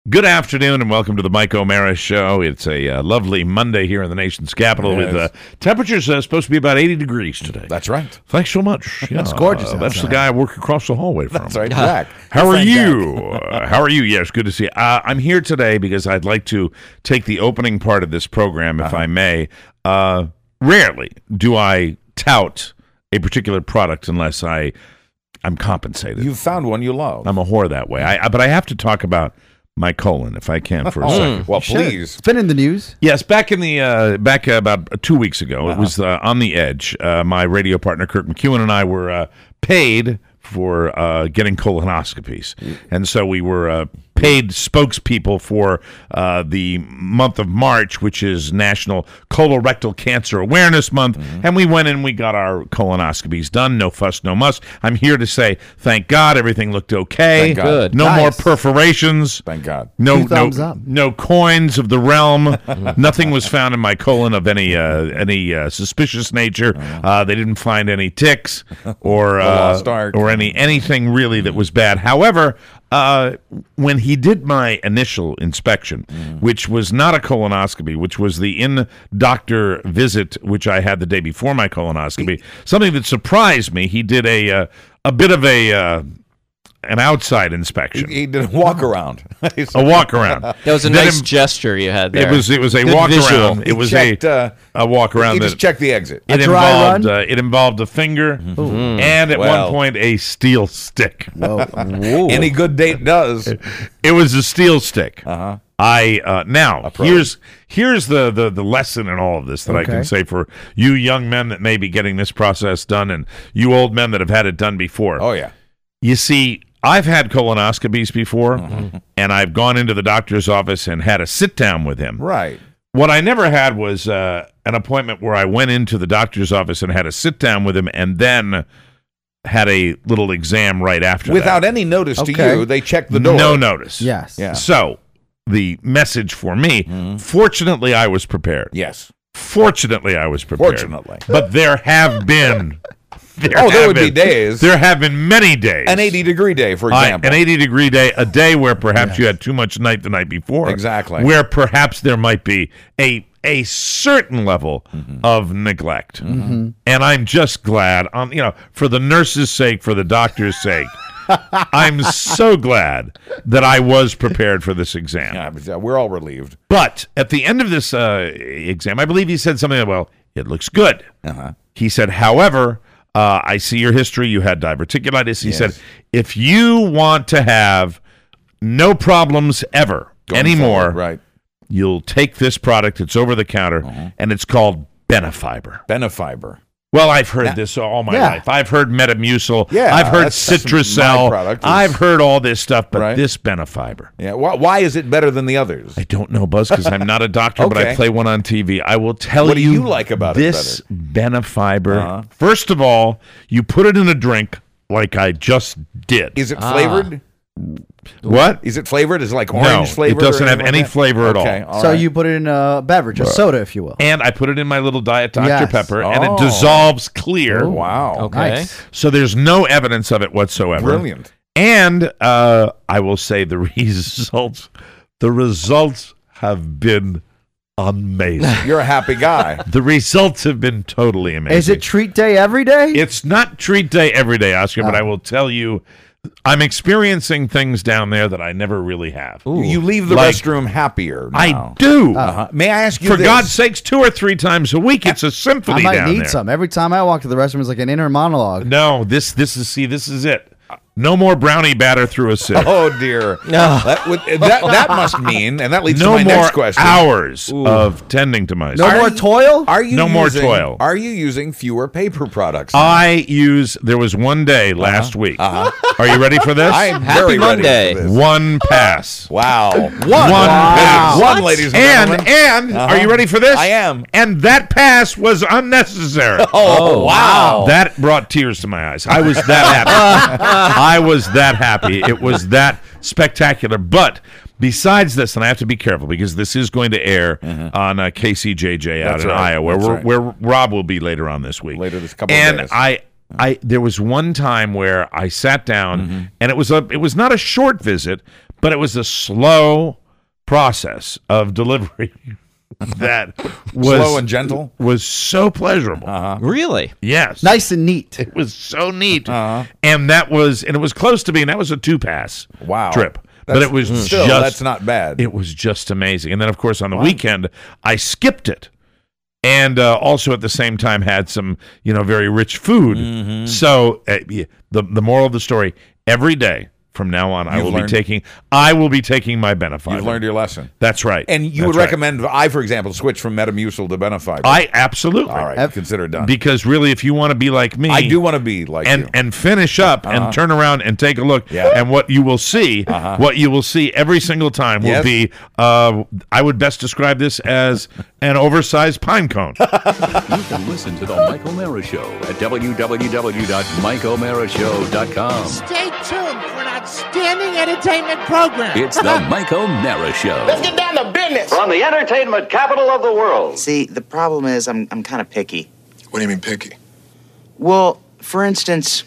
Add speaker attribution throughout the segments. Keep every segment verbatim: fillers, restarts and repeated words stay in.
Speaker 1: Good afternoon and welcome to the Mike O'Mara Show. It's a uh, lovely Monday here in the nation's capital
Speaker 2: Yes.
Speaker 1: with uh, temperatures uh, supposed to be about eighty degrees today.
Speaker 2: That's right.
Speaker 1: Thanks so much. Yeah,
Speaker 3: It's gorgeous
Speaker 1: uh, that's
Speaker 3: outside.
Speaker 1: the guy I work across the hallway from.
Speaker 2: That's right, Jack.
Speaker 1: How
Speaker 2: Your
Speaker 1: are
Speaker 2: friend
Speaker 1: you? Uh, how are you? Yes, good to see you. Uh, I'm here today because I'd like to take the opening part of this program, if
Speaker 2: Uh-huh.
Speaker 1: I may. Uh, rarely do I tout a particular product unless I, I'm compensated.
Speaker 2: You've found one you love.
Speaker 1: I'm a whore that way. I, I, but I have to talk about my colon, if I can, for a
Speaker 2: Oh,
Speaker 1: second.
Speaker 2: well,
Speaker 3: Sure.
Speaker 2: please.
Speaker 3: It's been in the news.
Speaker 1: Yes, back in the uh, back uh, about two weeks ago, it was uh, on the edge. Uh, my radio partner Kirk McEwen and I were uh, paid for uh, getting colonoscopies, and so we were uh, paid spokespeople for uh, the month of March, which is National Colorectal Cancer Awareness Month. And we went in, we got our colonoscopies done. No fuss, no muss. I'm here to say, thank God, everything looked okay.
Speaker 2: Thank God. Good.
Speaker 1: No
Speaker 3: Nice.
Speaker 1: more perforations.
Speaker 2: Thank God.
Speaker 1: No,
Speaker 3: Two thumbs
Speaker 1: no,
Speaker 3: up.
Speaker 1: no coins of the realm. Nothing was found in my colon of any uh, any uh, suspicious nature. Uh, they didn't find any ticks or uh,
Speaker 2: lost ark.
Speaker 1: or any anything really that was bad. However, uh, when he did my initial inspection, which was not a colonoscopy, which was the in-doctor visit, which I had the day before my colonoscopy, something that surprised me, he did a uh, a bit of a uh, an outside inspection.
Speaker 2: He did a walk around.
Speaker 1: A walk around.
Speaker 4: That was a
Speaker 1: Then
Speaker 4: nice
Speaker 1: im-
Speaker 4: gesture you had there.
Speaker 1: It was it was a
Speaker 4: Good
Speaker 1: walk
Speaker 4: visual.
Speaker 1: around. It
Speaker 2: He
Speaker 1: was
Speaker 2: checked,
Speaker 1: a
Speaker 2: uh,
Speaker 1: a walk around
Speaker 2: He
Speaker 1: that
Speaker 2: just checked the exit.
Speaker 1: it
Speaker 3: A dry
Speaker 1: involved
Speaker 3: run?
Speaker 1: uh, it involved a finger and at
Speaker 2: Well.
Speaker 1: one point a steel stick.
Speaker 3: Whoa.
Speaker 2: Any good date does.
Speaker 1: It was a steel stick.
Speaker 2: Uh-huh.
Speaker 1: I uh, now
Speaker 2: pro.
Speaker 1: here's here's the, the the lesson in all of this that I can
Speaker 3: Okay.
Speaker 1: say for you young men that may be getting this process done and you old men that have had it done before.
Speaker 2: Oh, yeah.
Speaker 1: You see, I've had colonoscopies before,
Speaker 2: Mm-hmm.
Speaker 1: and I've gone into the doctor's office and had a sit down with him.
Speaker 2: Right.
Speaker 1: What I never had was uh, an appointment where I went into the doctor's office and had a sit down with him and then had a little exam right after
Speaker 2: Without
Speaker 1: that.
Speaker 2: any notice to
Speaker 3: Okay.
Speaker 2: you, they checked the door.
Speaker 1: No notice.
Speaker 3: Yes.
Speaker 2: Yeah.
Speaker 1: So, the message for me, fortunately, I was prepared.
Speaker 2: Yes.
Speaker 1: Fortunately, I was prepared.
Speaker 2: Fortunately.
Speaker 1: But there have been... There
Speaker 2: Oh, there
Speaker 1: have
Speaker 2: would be
Speaker 1: been-
Speaker 2: days.
Speaker 1: There have been many days.
Speaker 2: An eighty-degree day, for
Speaker 1: I-
Speaker 2: example.
Speaker 1: an eighty-degree day, a day where perhaps you had too much night the night before.
Speaker 2: Exactly.
Speaker 1: Where perhaps there might be a a certain level
Speaker 2: Mm-hmm.
Speaker 1: of neglect. And I'm just glad, on you know, for the nurse's sake, for the doctor's sake, I'm so glad that I was prepared for this exam.
Speaker 2: Yeah, but, uh, we're all relieved.
Speaker 1: But at the end of this uh, exam, I believe he said something like, well, it looks good.
Speaker 2: Uh-huh.
Speaker 1: He said, however, uh, I see your history. You had diverticulitis. He
Speaker 2: Yes.
Speaker 1: said, if you want to have no problems ever
Speaker 2: Going
Speaker 1: anymore,
Speaker 2: forward, right.
Speaker 1: you'll take this product. It's over the counter,
Speaker 2: Uh-huh.
Speaker 1: and it's called Benefiber.
Speaker 2: Benefiber.
Speaker 1: Well, I've heard
Speaker 2: Yeah.
Speaker 1: this all my
Speaker 3: Yeah.
Speaker 1: life. I've heard Metamucil.
Speaker 2: Yeah,
Speaker 1: I've heard
Speaker 2: that's- that's
Speaker 1: Citracel.
Speaker 2: my product is-
Speaker 1: I've heard all this stuff, but
Speaker 2: Right.
Speaker 1: this Benefiber.
Speaker 2: Yeah. Why, why is it better than the others?
Speaker 1: I don't know, Buzz, because I'm not a doctor, but I
Speaker 2: Okay.
Speaker 1: play one on T V. I will tell
Speaker 2: What do
Speaker 1: you,
Speaker 2: you like about it
Speaker 1: this Benefiber.
Speaker 2: Uh-huh.
Speaker 1: First of all, you put it in a drink like I just did.
Speaker 2: Is it flavored?
Speaker 1: what?
Speaker 2: Is it flavored? Is it like
Speaker 1: No,
Speaker 2: orange
Speaker 1: it
Speaker 2: flavor?
Speaker 1: doesn't
Speaker 2: or
Speaker 1: have
Speaker 2: anything
Speaker 1: any
Speaker 2: like that?
Speaker 1: flavor at all.
Speaker 2: Okay, all
Speaker 3: so
Speaker 2: right.
Speaker 3: you put it in a beverage, a soda, if you will.
Speaker 1: And I put it in my little Diet Doctor
Speaker 3: Yes.
Speaker 1: Pepper, and
Speaker 2: Oh.
Speaker 1: it dissolves clear.
Speaker 2: Wow.
Speaker 4: Okay.
Speaker 3: Nice.
Speaker 1: So there's no evidence of it whatsoever.
Speaker 2: Brilliant.
Speaker 1: And uh, I will say the results, the results have been amazing.
Speaker 2: You're a happy guy.
Speaker 1: The results have been totally amazing.
Speaker 3: Is it treat day every day?
Speaker 1: It's not treat day every day, Oscar, but
Speaker 3: Oh.
Speaker 1: I will tell you, I'm experiencing things down there that I never really have.
Speaker 2: You leave the
Speaker 1: Like-
Speaker 2: restroom happier now.
Speaker 1: I do.
Speaker 2: Uh-huh. May I ask you
Speaker 1: For
Speaker 2: this?
Speaker 1: God's sakes, two or three times a week, it's a
Speaker 3: I
Speaker 1: symphony
Speaker 3: might
Speaker 1: down
Speaker 3: need
Speaker 1: there.
Speaker 3: some. Every time I walk to the restroom, it's like an inner monologue.
Speaker 1: No, this this is see, this is it. No more brownie batter through a sieve.
Speaker 2: Oh dear. That, would, that that must mean, and that leads
Speaker 1: no
Speaker 2: to my
Speaker 1: more
Speaker 2: next question.
Speaker 1: hours of tending to myself.
Speaker 3: No
Speaker 2: Are
Speaker 3: more
Speaker 2: you-
Speaker 3: toil?
Speaker 2: Are you
Speaker 1: No more
Speaker 2: using,
Speaker 1: toil.
Speaker 2: Are you using fewer paper products?
Speaker 1: I use. There was one day last week.
Speaker 2: Uh-huh.
Speaker 1: Are you ready for this?
Speaker 2: I am
Speaker 4: Happy
Speaker 2: very
Speaker 4: Monday.
Speaker 2: ready for this.
Speaker 1: One pass.
Speaker 2: Wow. One.
Speaker 1: One pass.
Speaker 2: One, ladies and
Speaker 1: And
Speaker 2: gentlemen.
Speaker 1: and
Speaker 2: Uh-huh.
Speaker 1: are you ready for this?
Speaker 2: I am.
Speaker 1: And that pass was unnecessary.
Speaker 2: Oh, wow.
Speaker 1: That brought tears to my eyes. I was that happy. I was that happy. It was that spectacular. But besides this, and I have to be careful because this is going to air on uh, K C J J out
Speaker 2: That's
Speaker 1: in
Speaker 2: right.
Speaker 1: Iowa,
Speaker 2: That's
Speaker 1: where,
Speaker 2: right.
Speaker 1: where Rob will be later on this week.
Speaker 2: Later this couple of
Speaker 1: and
Speaker 2: days.
Speaker 1: I. I there was one time where I sat down and it was a it was not a short visit, but it was a slow process of delivery that was
Speaker 2: Slow and gentle?
Speaker 1: was so pleasurable.
Speaker 2: Uh-huh.
Speaker 4: Really?
Speaker 1: Yes.
Speaker 3: Nice and neat.
Speaker 1: It was so neat.
Speaker 2: Uh-huh.
Speaker 1: And that was and it was close to being that was a two pass
Speaker 2: Wow.
Speaker 1: trip. But
Speaker 2: That's-
Speaker 1: it was
Speaker 2: still,
Speaker 1: just
Speaker 2: that's not bad.
Speaker 1: It was just amazing. And then of course on the weekend I skipped it. And uh, also at the same time had some, you know, very rich food.
Speaker 2: Mm-hmm.
Speaker 1: So uh, yeah, the the moral of the story: every day from now on, I
Speaker 2: You've
Speaker 1: will
Speaker 2: learned-
Speaker 1: be taking. I will be taking my Benefiber.
Speaker 2: You've learned your lesson.
Speaker 1: That's right.
Speaker 2: And you
Speaker 1: That's
Speaker 2: would
Speaker 1: right.
Speaker 2: recommend I, for example, switch from Metamucil to Benefiber.
Speaker 1: I absolutely.
Speaker 2: All right,
Speaker 3: F-
Speaker 2: consider it done.
Speaker 1: Because really, if you want to be like me,
Speaker 2: I do want to be like
Speaker 1: and
Speaker 2: you.
Speaker 1: and finish up and turn around and take a look,
Speaker 2: Yeah.
Speaker 1: and what you will see, what you will see every single time will
Speaker 2: Yes.
Speaker 1: be. Uh, I would best describe this as an oversized pine cone.
Speaker 5: You can listen to The Mike O'Mara Show at w w w dot mike o'mara show dot com.
Speaker 6: Stay tuned for an outstanding entertainment program.
Speaker 5: It's The Mike O'Mara Show.
Speaker 6: Let's get down to business.
Speaker 7: From the entertainment capital of the world.
Speaker 8: See, the problem is I'm I'm kind of picky.
Speaker 9: What do you mean picky?
Speaker 8: Well, for instance,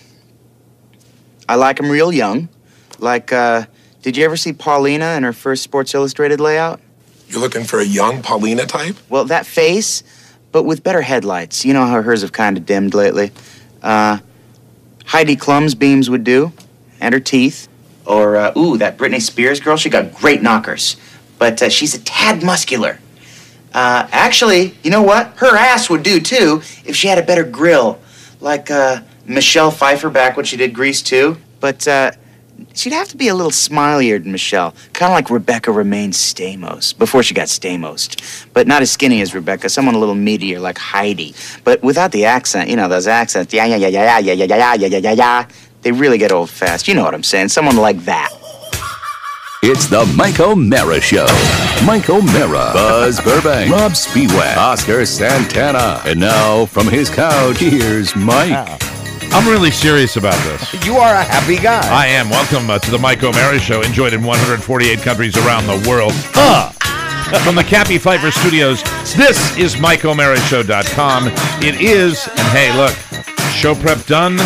Speaker 8: I like them real young. Like, uh, did you ever see Paulina in her first Sports Illustrated layout?
Speaker 9: You're looking for a young Paulina type?
Speaker 8: Well, that face, but with better headlights. You know how hers have kind of dimmed lately. Uh, Heidi Klum's beams would do, and her teeth. Or, uh, ooh, that Britney Spears girl, she got great knockers. But uh, she's a tad muscular. Uh, actually, you know what? Her ass would do, too, if she had a better grill. Like, uh, Michelle Pfeiffer back when she did Grease two. But, uh, she'd have to be a little smilier than Michelle. Kind of like Rebecca Romaine Stamos, before she got Stamos. But not as skinny as Rebecca, someone a little meatier like Heidi. But without the accent, you know, those accents, yeah, yeah, yeah, yeah, yeah, yeah, yeah, yeah, yeah, yeah, yeah, they really get old fast. You know what I'm saying? Someone like that.
Speaker 5: It's The Mike O'Mara Show. Mike O'Mara, Buzz Burbank, Rob Spiewak, Oscar Santana. And now, from his couch, here's Mike.
Speaker 1: I'm really serious about this.
Speaker 2: You are a happy guy.
Speaker 1: I am. Welcome uh, to the Mike O'Mara Show, enjoyed in one hundred forty-eight countries around the world. Uh, from the Cappy Pfeiffer Studios, this is mike o'mara show dot com. It is, and hey, look, show prep done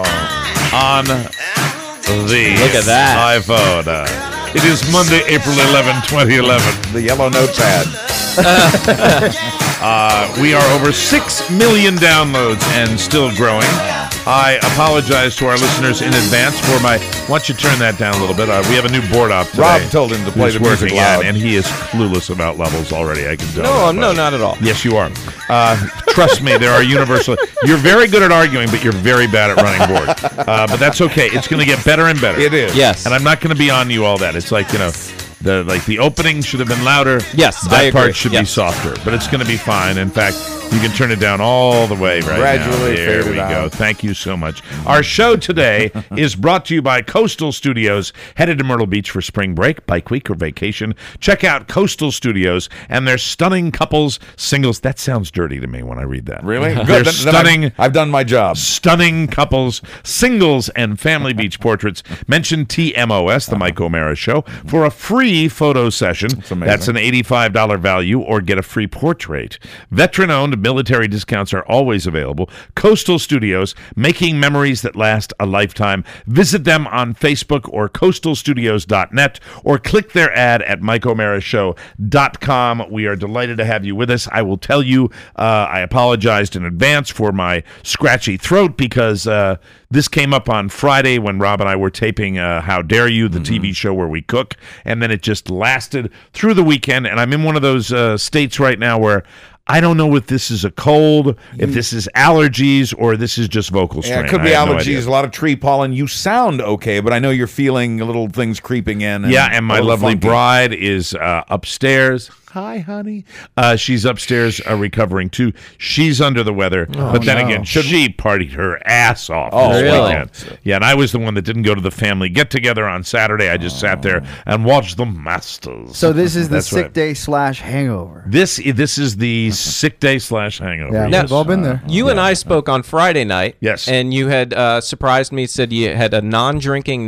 Speaker 1: on the
Speaker 4: Look at that.
Speaker 1: iPhone. Uh, it is Monday, April eleventh, twenty eleven.
Speaker 2: The yellow notepad.
Speaker 1: Uh, we are over six million downloads and still growing. I apologize to our listeners in advance for my... Why don't you turn that down a little bit? Uh, we have a new board op today.
Speaker 2: Rob told him to play
Speaker 1: who's
Speaker 2: the music
Speaker 1: working
Speaker 2: loud.
Speaker 1: at, and he is clueless about levels already, I can tell.
Speaker 4: No,
Speaker 1: that,
Speaker 4: no,
Speaker 1: but-
Speaker 4: not at all.
Speaker 1: Yes, you are. Uh, trust me, there are universal... You're very good at arguing, but you're very bad at running board. Uh, but that's okay. It's going to get better and better.
Speaker 2: It is.
Speaker 4: Yes.
Speaker 1: And I'm not going to be on you all that. It's like, you know... The like the opening should have been louder.
Speaker 4: Yes,
Speaker 1: that
Speaker 4: I agree.
Speaker 1: part should be
Speaker 4: Yes.
Speaker 1: softer, but it's going to be fine. In fact, you can turn it down all the way right
Speaker 2: Gradually
Speaker 1: now. There
Speaker 2: fade
Speaker 1: we
Speaker 2: it
Speaker 1: go.
Speaker 2: out.
Speaker 1: Thank you so much. Our show today is brought to you by Coastal Studios. Headed to Myrtle Beach for spring break, bike week, or vacation? Check out Coastal Studios and their stunning couples singles. That sounds dirty to me when I read that.
Speaker 2: Really?
Speaker 1: They're
Speaker 2: Good. Then- then I've-
Speaker 1: stunning.
Speaker 2: I've done my job.
Speaker 1: Stunning couples, singles, and family beach portraits. Mention T M O S, the Mike O'Mara Show, for a free photo session.
Speaker 2: amazing.
Speaker 1: That's an eighty-five dollars value, or get a free portrait. Veteran-owned military discounts are always available. Coastal Studios, making memories that last a lifetime. Visit them on Facebook or coastal studios dot net, or click their ad at mike o'mara show dot com. We are delighted to have you with us. I will tell you, uh, I apologized in advance for my scratchy throat because uh, this came up on Friday when Rob and I were taping uh, How Dare You, the T V show where we cook, and then it just lasted through the weekend, and I'm in one of those uh, states right now where I don't know if this is a cold, if this is allergies, or this is just vocal strain.
Speaker 2: Yeah, it could
Speaker 1: I
Speaker 2: be
Speaker 1: have no
Speaker 2: allergies,
Speaker 1: idea.
Speaker 2: a lot of tree pollen. You sound okay, but I know you're feeling little things creeping in. And
Speaker 1: Yeah, and my
Speaker 2: a little
Speaker 1: lovely
Speaker 2: funky.
Speaker 1: bride is uh, upstairs. Hi, honey. Uh, she's upstairs uh, recovering, too. She's under the weather. but then
Speaker 3: no.
Speaker 1: again, she partied her ass off
Speaker 2: Oh,
Speaker 1: this
Speaker 4: really?
Speaker 1: weekend. Yeah, and I was the one that didn't go to the family get-together on Saturday. I just sat there and watched the Masters.
Speaker 3: So this is the
Speaker 1: That's
Speaker 3: sick
Speaker 1: right.
Speaker 3: day slash hangover.
Speaker 1: This, this is the sick day slash hangover.
Speaker 3: Yeah,
Speaker 1: yes.
Speaker 3: we've all been there.
Speaker 4: You and I spoke on Friday night.
Speaker 1: Yes.
Speaker 4: And you had uh, surprised me, said you had a non-drinking night.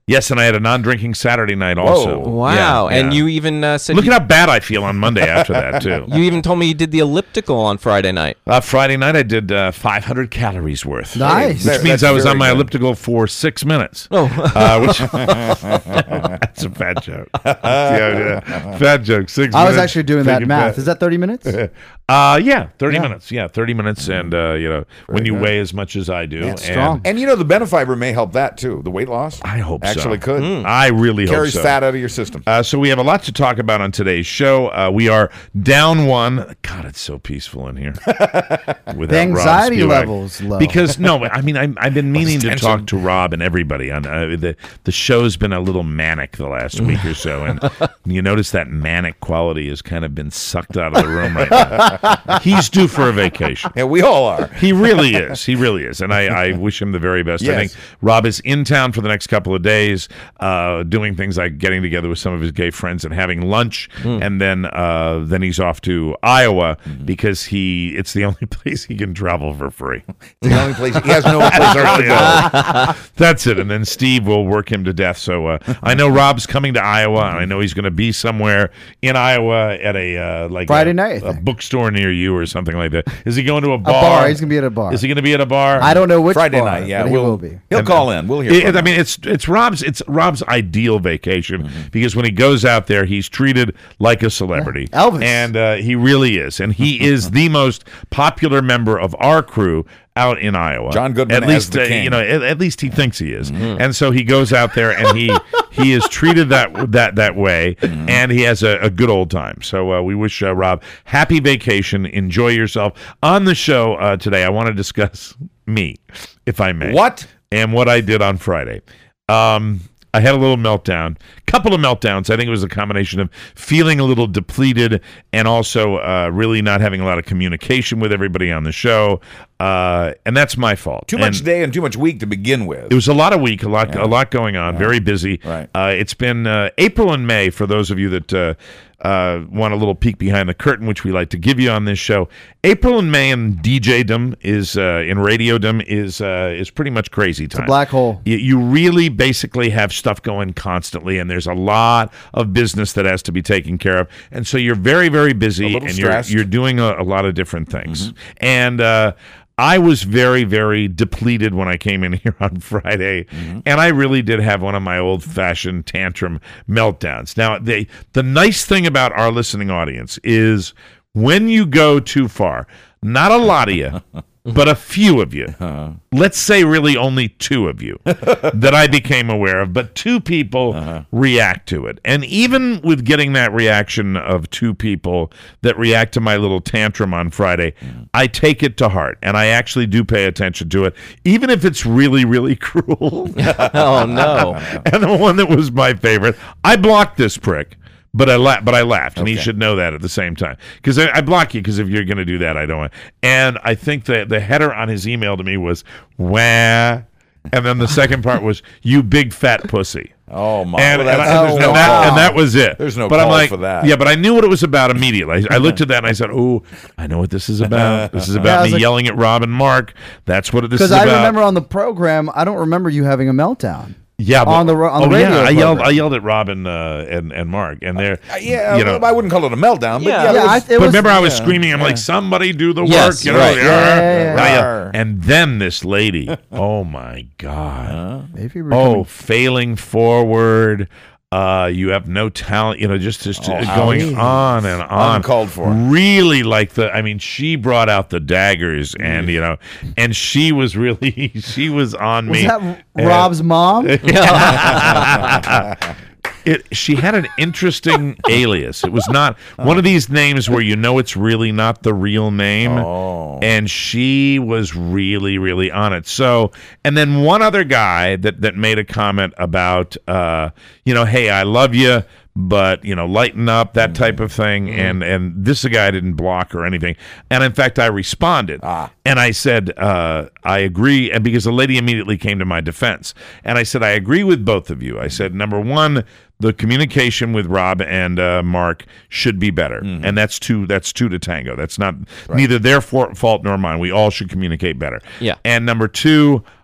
Speaker 1: Yes, and I had a non-drinking Saturday night also.
Speaker 2: Whoa.
Speaker 4: Wow.
Speaker 1: Yeah,
Speaker 4: And
Speaker 1: yeah.
Speaker 4: you even uh, said
Speaker 1: Look
Speaker 4: you,
Speaker 1: at how bad I feel on Monday after that, too.
Speaker 4: you even told me you did the elliptical on Friday night.
Speaker 1: Uh, Friday night, I did uh, five hundred calories worth.
Speaker 3: Nice.
Speaker 1: Which
Speaker 2: That-
Speaker 1: means
Speaker 2: that's
Speaker 1: I was on
Speaker 2: very
Speaker 1: my
Speaker 2: good.
Speaker 1: elliptical for six minutes.
Speaker 4: Oh.
Speaker 1: Uh, which, that's a fat joke. Yeah, yeah. Fat joke. Six
Speaker 3: I was
Speaker 1: minutes,
Speaker 3: actually doing that
Speaker 1: thinking
Speaker 3: math.
Speaker 1: fat.
Speaker 3: Is that thirty minutes?
Speaker 1: Uh, yeah, thirty
Speaker 3: Yeah.
Speaker 1: minutes. Yeah, thirty minutes. And, uh, you know, when you
Speaker 2: good.
Speaker 1: weigh as much as I do.
Speaker 3: That's
Speaker 1: and
Speaker 3: strong.
Speaker 2: And you know the Benefiber may help that too. The weight loss.
Speaker 1: I hope so.
Speaker 2: actually could.
Speaker 1: I really hope
Speaker 2: Carries
Speaker 1: so.
Speaker 2: fat out of your system.
Speaker 1: Uh, so we have a lot to talk about on today's show. Uh, we are down one. God, it's so peaceful in here. Without
Speaker 3: The anxiety
Speaker 1: Rob Spivak.
Speaker 3: levels low.
Speaker 1: Because no, I mean I, I've been meaning to
Speaker 2: tension?
Speaker 1: talk to Rob and everybody. On uh, the the show's been a little manic the last week or so, and you notice that manic quality has kind of been sucked out of the room right now. He's due for a vacation.
Speaker 2: Yeah, we all are.
Speaker 1: He really is. He really is. And I, I wish him the very best. I
Speaker 2: Yes.
Speaker 1: think Rob is in town for the next couple of days, uh, doing things like getting together with some of his gay friends and having lunch. And then uh, then he's off to Iowa because he it's the only place he can travel for free.
Speaker 2: It's the only place he has no place else to go.
Speaker 1: That's it. And then Steve will work him to death. So uh, I know Rob's coming to Iowa, and I know he's going to be somewhere in Iowa at a uh, like
Speaker 3: Friday
Speaker 1: a,
Speaker 3: night, I
Speaker 1: a
Speaker 3: think.
Speaker 1: bookstore near you or something like that. Is he going to a
Speaker 3: a
Speaker 1: bar?
Speaker 3: bar. He's gonna be at a bar.
Speaker 1: Is he going to be at a bar?
Speaker 3: I don't know which
Speaker 2: Friday
Speaker 3: bar,
Speaker 2: night, yeah,
Speaker 3: but he
Speaker 2: we'll
Speaker 3: will be.
Speaker 2: He'll call in. We'll hear.
Speaker 1: It-
Speaker 2: from
Speaker 1: I
Speaker 2: him.
Speaker 1: mean, it's it's Rob's it's Rob's ideal vacation because when he goes out there, he's treated like a celebrity.
Speaker 3: Yeah, Elvis.
Speaker 1: And uh, he really is, and he is the most popular member of our crew out in Iowa.
Speaker 2: John Goodman
Speaker 1: at
Speaker 2: as
Speaker 1: least
Speaker 2: the
Speaker 1: uh,
Speaker 2: king.
Speaker 1: you know, at, at least he thinks he is, and so he goes out there and he he is treated that that that way, and he has a, a good old time. So uh, we wish uh, Rob happy vacation. Enjoy yourself. On the show uh, today, I want to discuss me, if I may.
Speaker 2: What?
Speaker 1: And what I did on Friday. Um, I had a little meltdown, couple of meltdowns. I think it was a combination of feeling a little depleted and also uh, really not having a lot of communication with everybody on the show. Uh, and that's my fault.
Speaker 2: Too
Speaker 1: And
Speaker 2: much day and too much week to begin with.
Speaker 1: It was a lot of week, a lot, a lot going on. Very busy.
Speaker 2: Right.
Speaker 1: Uh, it's been uh, April and May for those of you that uh, uh, want a little peek behind the curtain, which we like to give you on this show. April and May in DJdom is uh, in radiodom is uh, is pretty much crazy time.
Speaker 3: It's a black hole.
Speaker 1: You, you really basically have stuff going constantly, and there's a lot of business that has to be taken care of, and so you're very, very busy,
Speaker 2: little
Speaker 1: and you're
Speaker 2: stressed.
Speaker 1: you're doing a, a lot of different things, and. Uh, I was very, very depleted when I came in here on Friday, and I really did have one of my old-fashioned tantrum meltdowns. Now, the the nice thing about our listening audience is when you go too far, not a lot of you, but a few of you, let's say really only two of you that I became aware of, but two people react to it. And even with getting that reaction of two people that react to my little tantrum on Friday, I take it to heart, and I actually do pay attention to it, even if it's really, really cruel.
Speaker 4: Oh, no.
Speaker 1: And the one that was my favorite, I blocked this prick. But I la- but I laughed, and he should know that at the same time. Because I, I block you, because if you're going to do that, I don't want. And I think that the header on his email to me was, wah. And then the second part was, you big fat pussy.
Speaker 2: Oh my!
Speaker 1: And,
Speaker 2: Well,
Speaker 1: and,
Speaker 2: that's-
Speaker 1: I-
Speaker 2: there's
Speaker 1: and
Speaker 2: no
Speaker 1: that,
Speaker 2: call.
Speaker 1: and that was it.
Speaker 2: There's no
Speaker 1: but I'm
Speaker 2: call
Speaker 1: like,
Speaker 2: for that.
Speaker 1: Yeah, but I knew what it was about immediately. I, I looked at that and I said, oh, I know what this is about. This is
Speaker 3: Yeah, I
Speaker 1: about
Speaker 3: was
Speaker 1: me
Speaker 3: like-
Speaker 1: yelling at Rob and Mark. That's what this is
Speaker 3: Because
Speaker 1: about.
Speaker 3: I remember on the program, I don't remember you having a meltdown.
Speaker 1: Yeah,
Speaker 3: on the ro- on
Speaker 1: oh,
Speaker 3: the radio
Speaker 1: yeah, I yelled,
Speaker 3: program.
Speaker 1: I yelled at Rob and uh, and, and Mark, and they're
Speaker 2: Uh, yeah,
Speaker 1: you know.
Speaker 2: I wouldn't call it a meltdown, but
Speaker 4: Yeah.
Speaker 2: yeah,
Speaker 3: Yeah,
Speaker 2: it was-
Speaker 3: I, it
Speaker 1: But
Speaker 3: was,
Speaker 1: remember, I was
Speaker 2: yeah,
Speaker 1: screaming. I'm
Speaker 2: yeah.
Speaker 1: like, "Somebody do the
Speaker 4: Yes,
Speaker 1: work!" You know,
Speaker 4: right.
Speaker 1: like,
Speaker 3: Yeah,
Speaker 1: "Arr."
Speaker 3: yeah, yeah.
Speaker 1: And, I yelled-
Speaker 2: Arr.
Speaker 1: and then this lady, oh my god,
Speaker 3: maybe you were
Speaker 1: oh,
Speaker 3: coming-
Speaker 1: failing forward. Uh, you have no talent, you know, just just
Speaker 2: Oh,
Speaker 1: uh, going
Speaker 3: ouch.
Speaker 1: on and on.
Speaker 2: Uncalled for.
Speaker 1: Really, like the. I mean, she brought out the daggers, and you know, and she was really, she was on
Speaker 3: was
Speaker 1: me.
Speaker 3: that Rob's mom?
Speaker 1: It, she had an interesting alias. It was not one of these names where you know it's really not the real name.
Speaker 2: Oh.
Speaker 1: And she was really, really on it. So, and then one other guy that, that made a comment about, uh, you know, hey, I love you, but, you know, lighten up, that type of thing. And and this guy didn't block or anything. And in fact, I responded.
Speaker 2: Ah.
Speaker 1: And I said, uh, I agree. And because the lady immediately came to my defense. And I said, I agree with both of you. I said, number one, the communication with Rob and uh, Mark should be better, and that's two. That's two to tango. That's not neither their for- fault nor mine. We all should communicate better.
Speaker 4: Yeah.
Speaker 1: And number two,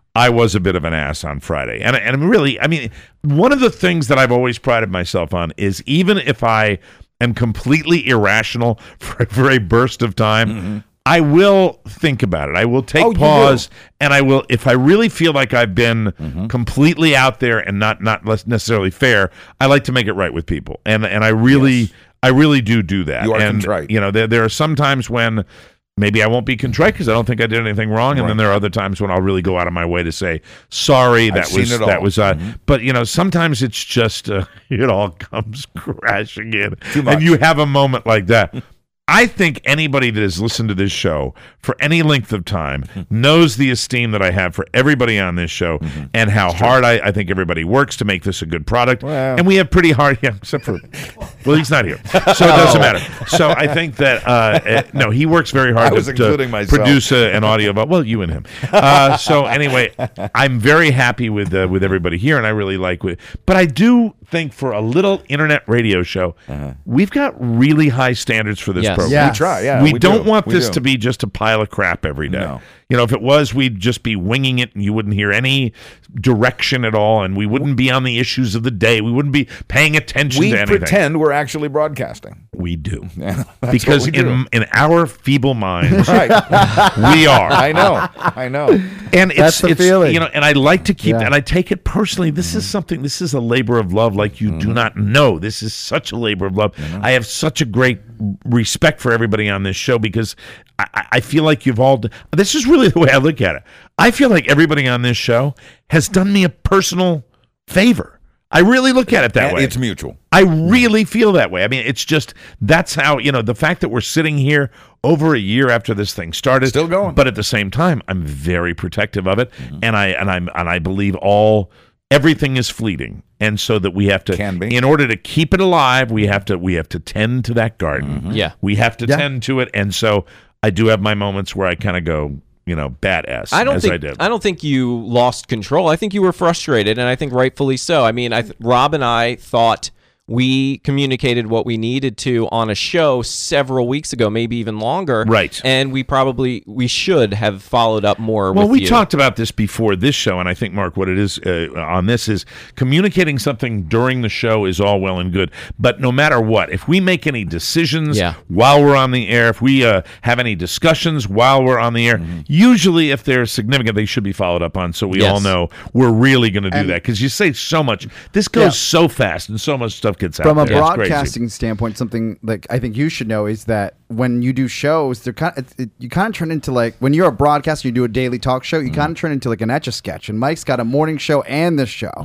Speaker 1: I was a bit of an ass on Friday. And, and really, I mean, one of the things that I've always prided myself on is even if I am completely irrational for, for a burst of time, mm-hmm. I will think about it. I will take
Speaker 2: oh,
Speaker 1: pause, and I will, if I really feel like I've been
Speaker 2: mm-hmm. completely
Speaker 1: completely out there and not not necessarily fair, I like to make it right with people. And and I really, yes. I really do do that.
Speaker 2: You are
Speaker 1: and,
Speaker 2: contrite.
Speaker 1: You know, there, there are some times when maybe I won't be contrite because I don't think I did anything wrong, and
Speaker 2: right.
Speaker 1: then there are other times when I'll really go out of my way to say sorry. That
Speaker 2: I've
Speaker 1: was
Speaker 2: seen it
Speaker 1: that
Speaker 2: all.
Speaker 1: was. Uh,
Speaker 2: mm-hmm.
Speaker 1: But you know, sometimes it's just uh, it all comes crashing in,
Speaker 2: Too much.
Speaker 1: and you have a moment like that. I think anybody that has listened to this show for any length of time knows the esteem that I have for everybody on this show mm-hmm. and how hard I, I think everybody works to make this a good product.
Speaker 2: Well.
Speaker 1: And we have pretty hard, yeah, except for, well, he's not here, so it doesn't matter. So I think that, uh, uh, no, he works very hard
Speaker 2: I was
Speaker 1: to,
Speaker 2: including
Speaker 1: to
Speaker 2: myself.
Speaker 1: produce a, an audio, but well, you and him. Uh, so anyway, I'm very happy with uh, with everybody here, and I really like it. But I do think for a little internet radio show, uh-huh. we've got really high standards for this
Speaker 4: yes.
Speaker 1: program.
Speaker 3: Yes.
Speaker 2: We try, yeah.
Speaker 1: we,
Speaker 2: we
Speaker 1: don't
Speaker 2: do.
Speaker 1: want
Speaker 2: we
Speaker 1: this
Speaker 2: do.
Speaker 1: to be just a pile of crap every day.
Speaker 2: No.
Speaker 1: You know, if it was, we'd just be winging it and you wouldn't hear any direction at all, and we wouldn't be on the issues of the day. We wouldn't be paying attention
Speaker 2: We
Speaker 1: to anything.
Speaker 2: pretend we're actually broadcasting.
Speaker 1: We do.
Speaker 2: Yeah, that's
Speaker 1: because
Speaker 2: what we do.
Speaker 1: in in our feeble minds,
Speaker 2: Right.
Speaker 1: we are.
Speaker 2: I know. I know.
Speaker 1: And it's,
Speaker 3: That's the
Speaker 1: it's
Speaker 3: feeling.
Speaker 1: you know, and I like to keep
Speaker 3: Yeah.
Speaker 1: and I take it personally. This is something. This is a labor of love, like you
Speaker 2: Mm-hmm.
Speaker 1: do not know. This is such a labor of love.
Speaker 2: Mm-hmm.
Speaker 1: I have such a great respect for everybody on this show because I, I feel like you've all. This is really the way I look at it. I feel like everybody on this show has done me a personal favor. I really look at it that
Speaker 2: And
Speaker 1: way.
Speaker 2: it's mutual.
Speaker 1: I really feel that way. I mean, it's just that's how, you know, the fact that we're sitting here over a year after this thing started,
Speaker 2: Still going.
Speaker 1: But at the same time, I'm very protective of it,
Speaker 2: Mm-hmm.
Speaker 1: and I and I'm and I believe all everything is fleeting, and so that we have to,
Speaker 2: Can be.
Speaker 1: in order to keep it alive, we have to we have to tend to that garden.
Speaker 2: Mm-hmm.
Speaker 4: Yeah.
Speaker 1: We have to
Speaker 3: Yeah.
Speaker 1: tend to it, and so I do have my moments where I kind of go, you know, badass.
Speaker 4: I don't
Speaker 1: as
Speaker 4: think
Speaker 1: I did.
Speaker 4: I don't think you lost control. I think you were frustrated, and I think rightfully so. I mean, I th- Rob and I thought we communicated what we needed to on a show several weeks ago, maybe even longer.
Speaker 1: Right.
Speaker 4: And we probably we should have followed up more.
Speaker 1: Well,
Speaker 4: with
Speaker 1: we
Speaker 4: you.
Speaker 1: talked about this before this show, and I think, Mark, what it is uh, on this is communicating something during the show is all well and good, but no matter what, if we make any decisions
Speaker 4: Yeah.
Speaker 1: while we're on the air, if we uh, have any discussions while we're on the air,
Speaker 2: Mm-hmm.
Speaker 1: usually if they're significant, they should be followed up on so we
Speaker 4: Yes.
Speaker 1: all know we're really going to do
Speaker 3: And-
Speaker 1: that, because you say so much. This goes
Speaker 3: Yeah.
Speaker 1: so fast, and so much stuff gets out
Speaker 3: From a
Speaker 1: there. It's crazy.
Speaker 3: broadcasting standpoint, something like I think you should know is that when you do shows, they're kind of, it, it, you kind of turn into like when you're a broadcaster, you do a daily talk show, you kind of turn into like an Etch-a-Sketch. And Mike's got a morning show and this show,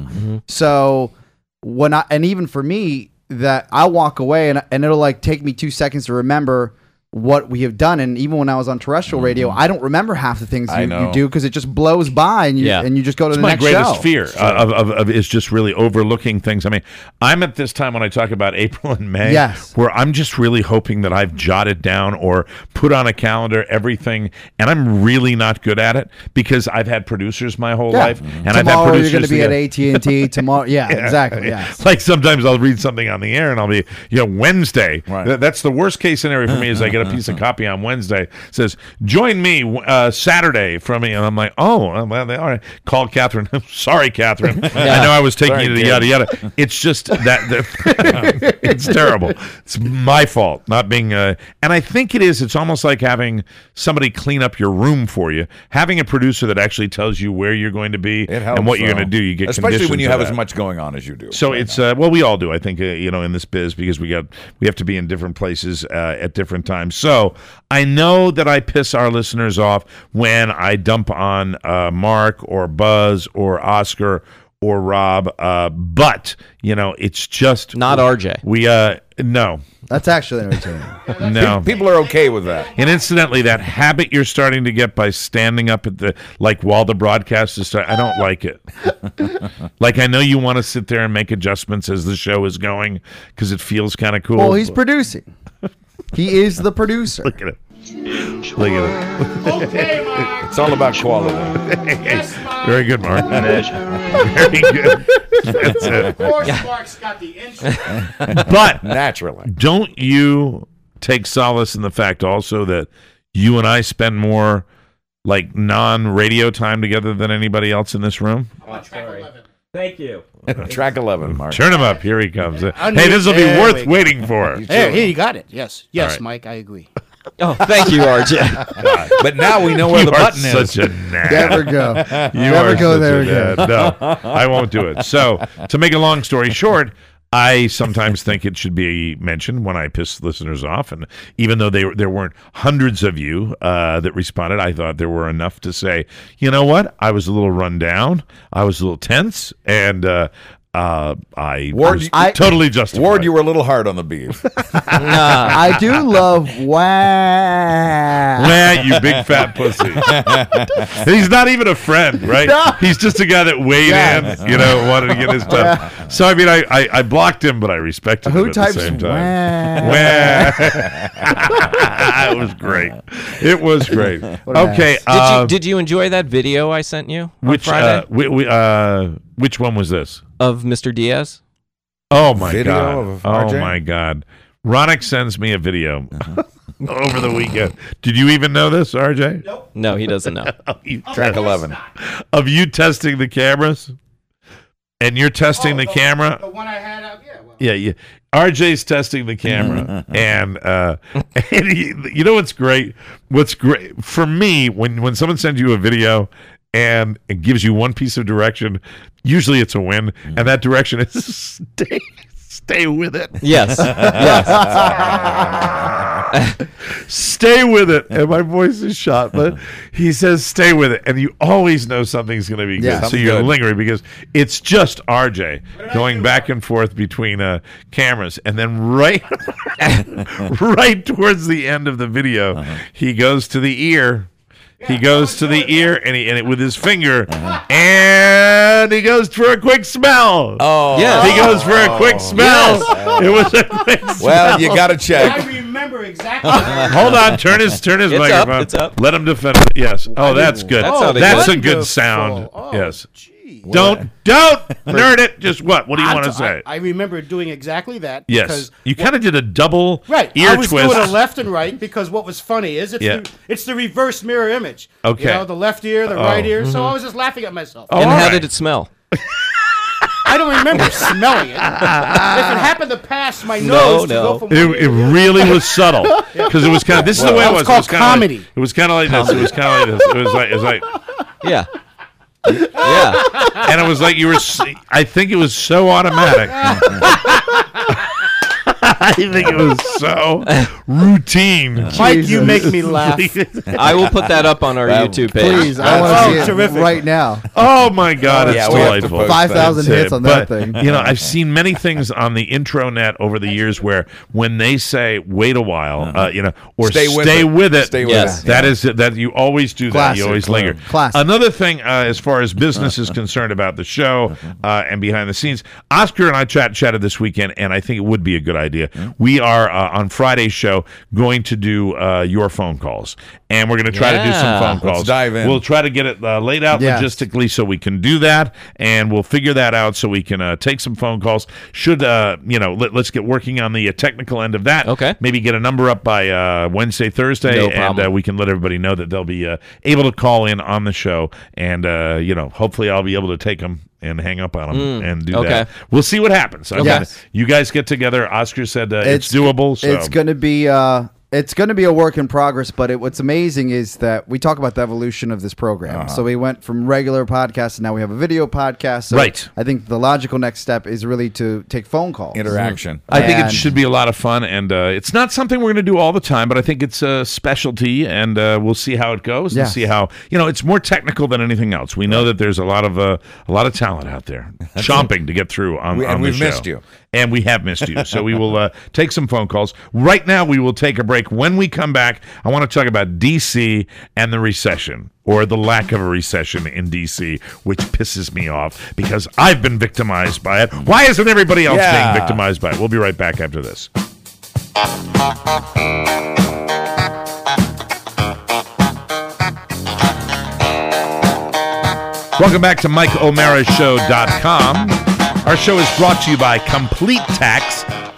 Speaker 3: so when I and even for me, that I walk away and and it'll like take me two seconds to remember what we have done. And even when I was on terrestrial radio, I don't remember half the things
Speaker 2: I
Speaker 3: you,
Speaker 2: know.
Speaker 3: you do because it just blows by and you
Speaker 4: Yeah.
Speaker 3: and you just go to
Speaker 1: It's
Speaker 3: the
Speaker 1: my
Speaker 3: next
Speaker 1: greatest
Speaker 3: show.
Speaker 1: fear uh, of, of, of is just really overlooking things. I mean, I'm at this time when I talk about April and May,
Speaker 3: Yes.
Speaker 1: where I'm just really hoping that I've jotted down or put on a calendar everything, and I'm really not good at it because I've had producers my whole
Speaker 3: Yeah.
Speaker 1: life, and
Speaker 3: Tomorrow
Speaker 1: I've had producers.
Speaker 3: you're going to be
Speaker 1: that-
Speaker 3: at A T and T tomorrow. Yeah, exactly. Yes.
Speaker 1: Like sometimes I'll read something on the air and I'll be, you know, Wednesday.
Speaker 2: Right.
Speaker 1: Th- That's the worst case scenario for me is I get a piece of copy on Wednesday. It says, join me uh, Saturday from me. And I'm like, oh, well, all right. Call Catherine. Sorry, Catherine. I know I was taking
Speaker 2: Sorry,
Speaker 1: you to the
Speaker 2: kid.
Speaker 1: yada yada. It's just that, that it's terrible. It's my fault not being, uh, and I think it is. It's almost like having somebody clean up your room for you. Having a producer that actually tells you where you're going to be
Speaker 2: It helps,
Speaker 1: and what you're
Speaker 2: though.
Speaker 1: going to do. You get
Speaker 2: especially when
Speaker 1: conditioned
Speaker 2: you
Speaker 1: to
Speaker 2: have
Speaker 1: that.
Speaker 2: as much going on as you do.
Speaker 1: So
Speaker 2: right
Speaker 1: it's
Speaker 2: now.
Speaker 1: uh, well, we all do, I think, uh, you know, in this biz because we got we have to be in different places uh, at different times. So I know that I piss our listeners off when I dump on uh, Mark or Buzz or Oscar or Rob, uh, but you know, it's just
Speaker 4: Not R J.
Speaker 1: We uh, no,
Speaker 3: That's actually entertaining.
Speaker 1: no.
Speaker 2: People are okay with that.
Speaker 1: And incidentally, that habit you're starting to get by standing up at the like while the broadcast is starting, I don't like it. Like I know you want to sit there and make adjustments as the show is going because it feels kind of cool.
Speaker 3: Well, he's producing. He is the producer.
Speaker 1: Look at it. Look at
Speaker 6: Okay, Mark.
Speaker 2: It's all about quality.
Speaker 1: it. Very good, Mark. Very good. That's it.
Speaker 6: Of course, Mark's got the instrument.
Speaker 1: But
Speaker 2: Naturally.
Speaker 1: don't you take solace in the fact also that you and I spend more like non-radio time together than anybody else in this room?
Speaker 4: Thank you.
Speaker 2: Track eleven, Mark.
Speaker 1: Turn him up. Here he comes. Hey,
Speaker 6: Unmute.
Speaker 1: this will be
Speaker 6: There
Speaker 1: worth
Speaker 6: we go.
Speaker 1: waiting for.
Speaker 6: Hey, here you got it. Yes, yes,
Speaker 1: right.
Speaker 6: Mike, I agree.
Speaker 4: Oh, thank you, R J.
Speaker 2: But now we know where
Speaker 1: You
Speaker 2: the
Speaker 1: are
Speaker 2: button is.
Speaker 1: such a nerd.
Speaker 3: Never go.
Speaker 1: You
Speaker 3: Never
Speaker 1: are
Speaker 3: go
Speaker 1: such
Speaker 3: there
Speaker 1: a
Speaker 3: again.
Speaker 1: nerd. No, I won't do it. So, to make a long story short, I sometimes think it should be mentioned when I piss listeners off, and even though they there weren't hundreds of you uh, that responded, I thought there were enough to say, you know what? I was a little run down, I was a little tense, and uh, uh, I
Speaker 2: Ward,
Speaker 1: was
Speaker 2: I-
Speaker 1: totally justified.
Speaker 2: Ward, you were a little hard on the beef.
Speaker 3: I do love wow.
Speaker 1: Nah, you big fat pussy. He's not even a friend, right?
Speaker 3: No.
Speaker 1: He's just a guy that weighed
Speaker 3: Yes.
Speaker 1: in, you know, wanted to get his stuff. So, I mean, I, I, I blocked him, but I respected him
Speaker 3: Who
Speaker 1: at
Speaker 3: types
Speaker 1: the same time.
Speaker 3: wow?
Speaker 1: Wow. It was great. It was great.
Speaker 3: What an
Speaker 1: Okay.
Speaker 3: ass.
Speaker 4: Did
Speaker 1: Uh,
Speaker 4: you did you enjoy that video I sent you on
Speaker 1: which,
Speaker 4: Friday
Speaker 1: uh, we, we, uh, which one was this?
Speaker 4: of Mister Diaz?
Speaker 1: Oh, my
Speaker 2: Video
Speaker 1: God.
Speaker 2: of R J?
Speaker 1: Oh, my God. Ronick sends me a video over the weekend. Did you even know this, R J? Nope.
Speaker 4: No, he doesn't know.
Speaker 2: Track eleven.
Speaker 1: Of you testing the cameras? And you're testing the camera?
Speaker 6: The one I had up, yeah. Well,
Speaker 1: Yeah, yeah. R J's testing the camera, and uh, and he, you know what's great? What's great for me when when someone sends you a video and it gives you one piece of direction, usually it's a win, and that direction is stay stay with it.
Speaker 4: Yes. Yes.
Speaker 1: Stay with it. And my voice is shot, but he says stay with it. And you always know something's going to be good.
Speaker 3: Yeah.
Speaker 1: So
Speaker 2: Something
Speaker 1: you're
Speaker 2: good.
Speaker 1: lingering because it's just R J going back and forth between uh, cameras. And then right, right towards the end of the video,
Speaker 2: Uh-huh.
Speaker 1: he goes to the ear. He goes to the ear and he and it with his finger, and he goes for a quick smell.
Speaker 2: Oh,
Speaker 4: Yes.
Speaker 1: He goes for a quick smell. It was a quick smell.
Speaker 2: well, you got to
Speaker 6: I
Speaker 2: check.
Speaker 6: remember exactly.
Speaker 1: Hold on, turn his turn his
Speaker 4: It's up,
Speaker 1: microphone.
Speaker 4: it's up.
Speaker 1: Let him defend it. Yes. Oh, that's good.
Speaker 4: That sounded
Speaker 1: That's
Speaker 4: good.
Speaker 1: a good sound.
Speaker 6: Oh,
Speaker 1: Yes.
Speaker 6: gee.
Speaker 1: Don't don't nerd it. Just what? What do you
Speaker 6: I'm
Speaker 1: want to
Speaker 6: t-
Speaker 1: say?
Speaker 6: I, I remember doing exactly that.
Speaker 1: Yes.
Speaker 6: Because
Speaker 1: You kind of did a double
Speaker 6: Right,
Speaker 1: ear
Speaker 6: I was
Speaker 1: twist.
Speaker 6: doing a left and right because what was funny is it's
Speaker 1: Yeah.
Speaker 6: the, it's the reverse mirror image.
Speaker 1: Okay.
Speaker 6: You know, the left ear, the
Speaker 1: Oh.
Speaker 6: right ear. So I was just laughing at myself.
Speaker 1: Oh,
Speaker 4: And
Speaker 1: all
Speaker 4: how
Speaker 1: right.
Speaker 4: did it smell?
Speaker 6: I don't remember smelling it. If it happened to pass my
Speaker 4: No,
Speaker 6: nose to
Speaker 4: no.
Speaker 6: go from
Speaker 1: It,
Speaker 6: one
Speaker 1: it
Speaker 6: ear to the other.
Speaker 1: really was subtle because it was kind of. This is the way it
Speaker 6: That
Speaker 1: was.
Speaker 6: was called
Speaker 1: it was kinda
Speaker 6: comedy.
Speaker 1: Like, it was kind of like this. It was kind of like this. It was like it was like,
Speaker 4: Yeah. Yeah.
Speaker 1: and it was like you were. s- I think it was so automatic. I think it was so routine.
Speaker 6: Mike, you make me laugh.
Speaker 4: I will put that up on our
Speaker 2: That-
Speaker 4: YouTube page.
Speaker 3: Please, I
Speaker 6: Oh,
Speaker 3: want to see it
Speaker 6: terrific.
Speaker 3: right now.
Speaker 1: Oh my God, it's
Speaker 2: Yeah, we have to
Speaker 1: delightful.
Speaker 2: post
Speaker 3: Five thousand
Speaker 1: That's
Speaker 3: hits
Speaker 1: it.
Speaker 3: on that
Speaker 1: But,
Speaker 3: thing.
Speaker 1: You know, I've seen many things on the intronet over the years where when they say "wait a while," uh, you know, or
Speaker 2: Stay
Speaker 1: "stay,
Speaker 2: with
Speaker 1: with,
Speaker 2: it.
Speaker 1: it,"
Speaker 2: Stay with
Speaker 4: Yes.
Speaker 2: it.
Speaker 1: that
Speaker 2: Yeah.
Speaker 1: is that you always do that.
Speaker 3: Classic.
Speaker 1: You always linger.
Speaker 3: Classic.
Speaker 1: Another thing, uh, as far as business is concerned about the show uh, and behind the scenes, Oscar and I chat chatted this weekend, and I think it would be a good idea. We are uh, on Friday's show going to do uh, your phone calls, and we're going to try to do some
Speaker 4: Yeah.
Speaker 1: phone
Speaker 2: Let's
Speaker 1: calls.
Speaker 2: dive in.
Speaker 1: We'll try to get it uh, laid out
Speaker 3: Yes.
Speaker 1: logistically so we can do that, and we'll figure that out so we can uh, take some phone calls. Should uh, you know? Let, let's get working on the uh, technical end of that.
Speaker 4: Okay.
Speaker 1: Maybe get a number up by uh, Wednesday, Thursday,
Speaker 4: No
Speaker 1: and
Speaker 4: problem.
Speaker 1: uh, we can let everybody know that they'll be uh, able to call in on the show, and uh, you know, hopefully, I'll be able to take them and hang up on them
Speaker 4: Mm,
Speaker 1: and do
Speaker 4: okay.
Speaker 1: that. We'll see what happens. I mean,
Speaker 3: Yes.
Speaker 1: you guys get together. Oscar said uh, it's, doable. So
Speaker 3: It's going to be uh, it's going to be a work in progress. But it, what's amazing is that we talk about the evolution of this program.
Speaker 1: Uh-huh.
Speaker 3: So we went from regular podcasts, and now we have a video podcast. So
Speaker 1: Right.
Speaker 3: I think the logical next step is really to take phone calls.
Speaker 2: Interaction.
Speaker 1: I think it
Speaker 3: And-
Speaker 1: should be a lot of fun, and uh, it's not something we're going to do all the time, but I think it's a specialty, and uh, we'll see how it goes and
Speaker 3: Yes.
Speaker 1: see how you know it's more technical than anything else. We know that there's a lot of uh, a lot of talent out there chomping to get through on,
Speaker 2: We-
Speaker 1: on
Speaker 2: and
Speaker 1: the
Speaker 2: we've
Speaker 1: show.
Speaker 2: missed you.
Speaker 1: And we have missed you. So we will uh, take some phone calls. Right now, we will take a break. When we come back, I want to talk about D C and the recession, or the lack of a recession in D C, which pisses me off because I've been victimized by it. Why isn't everybody else
Speaker 2: Yeah.
Speaker 1: being victimized by it? We'll be right back after this. Welcome back to Mike O'Mara Show dot com. Our show is brought to you by Complete Tax,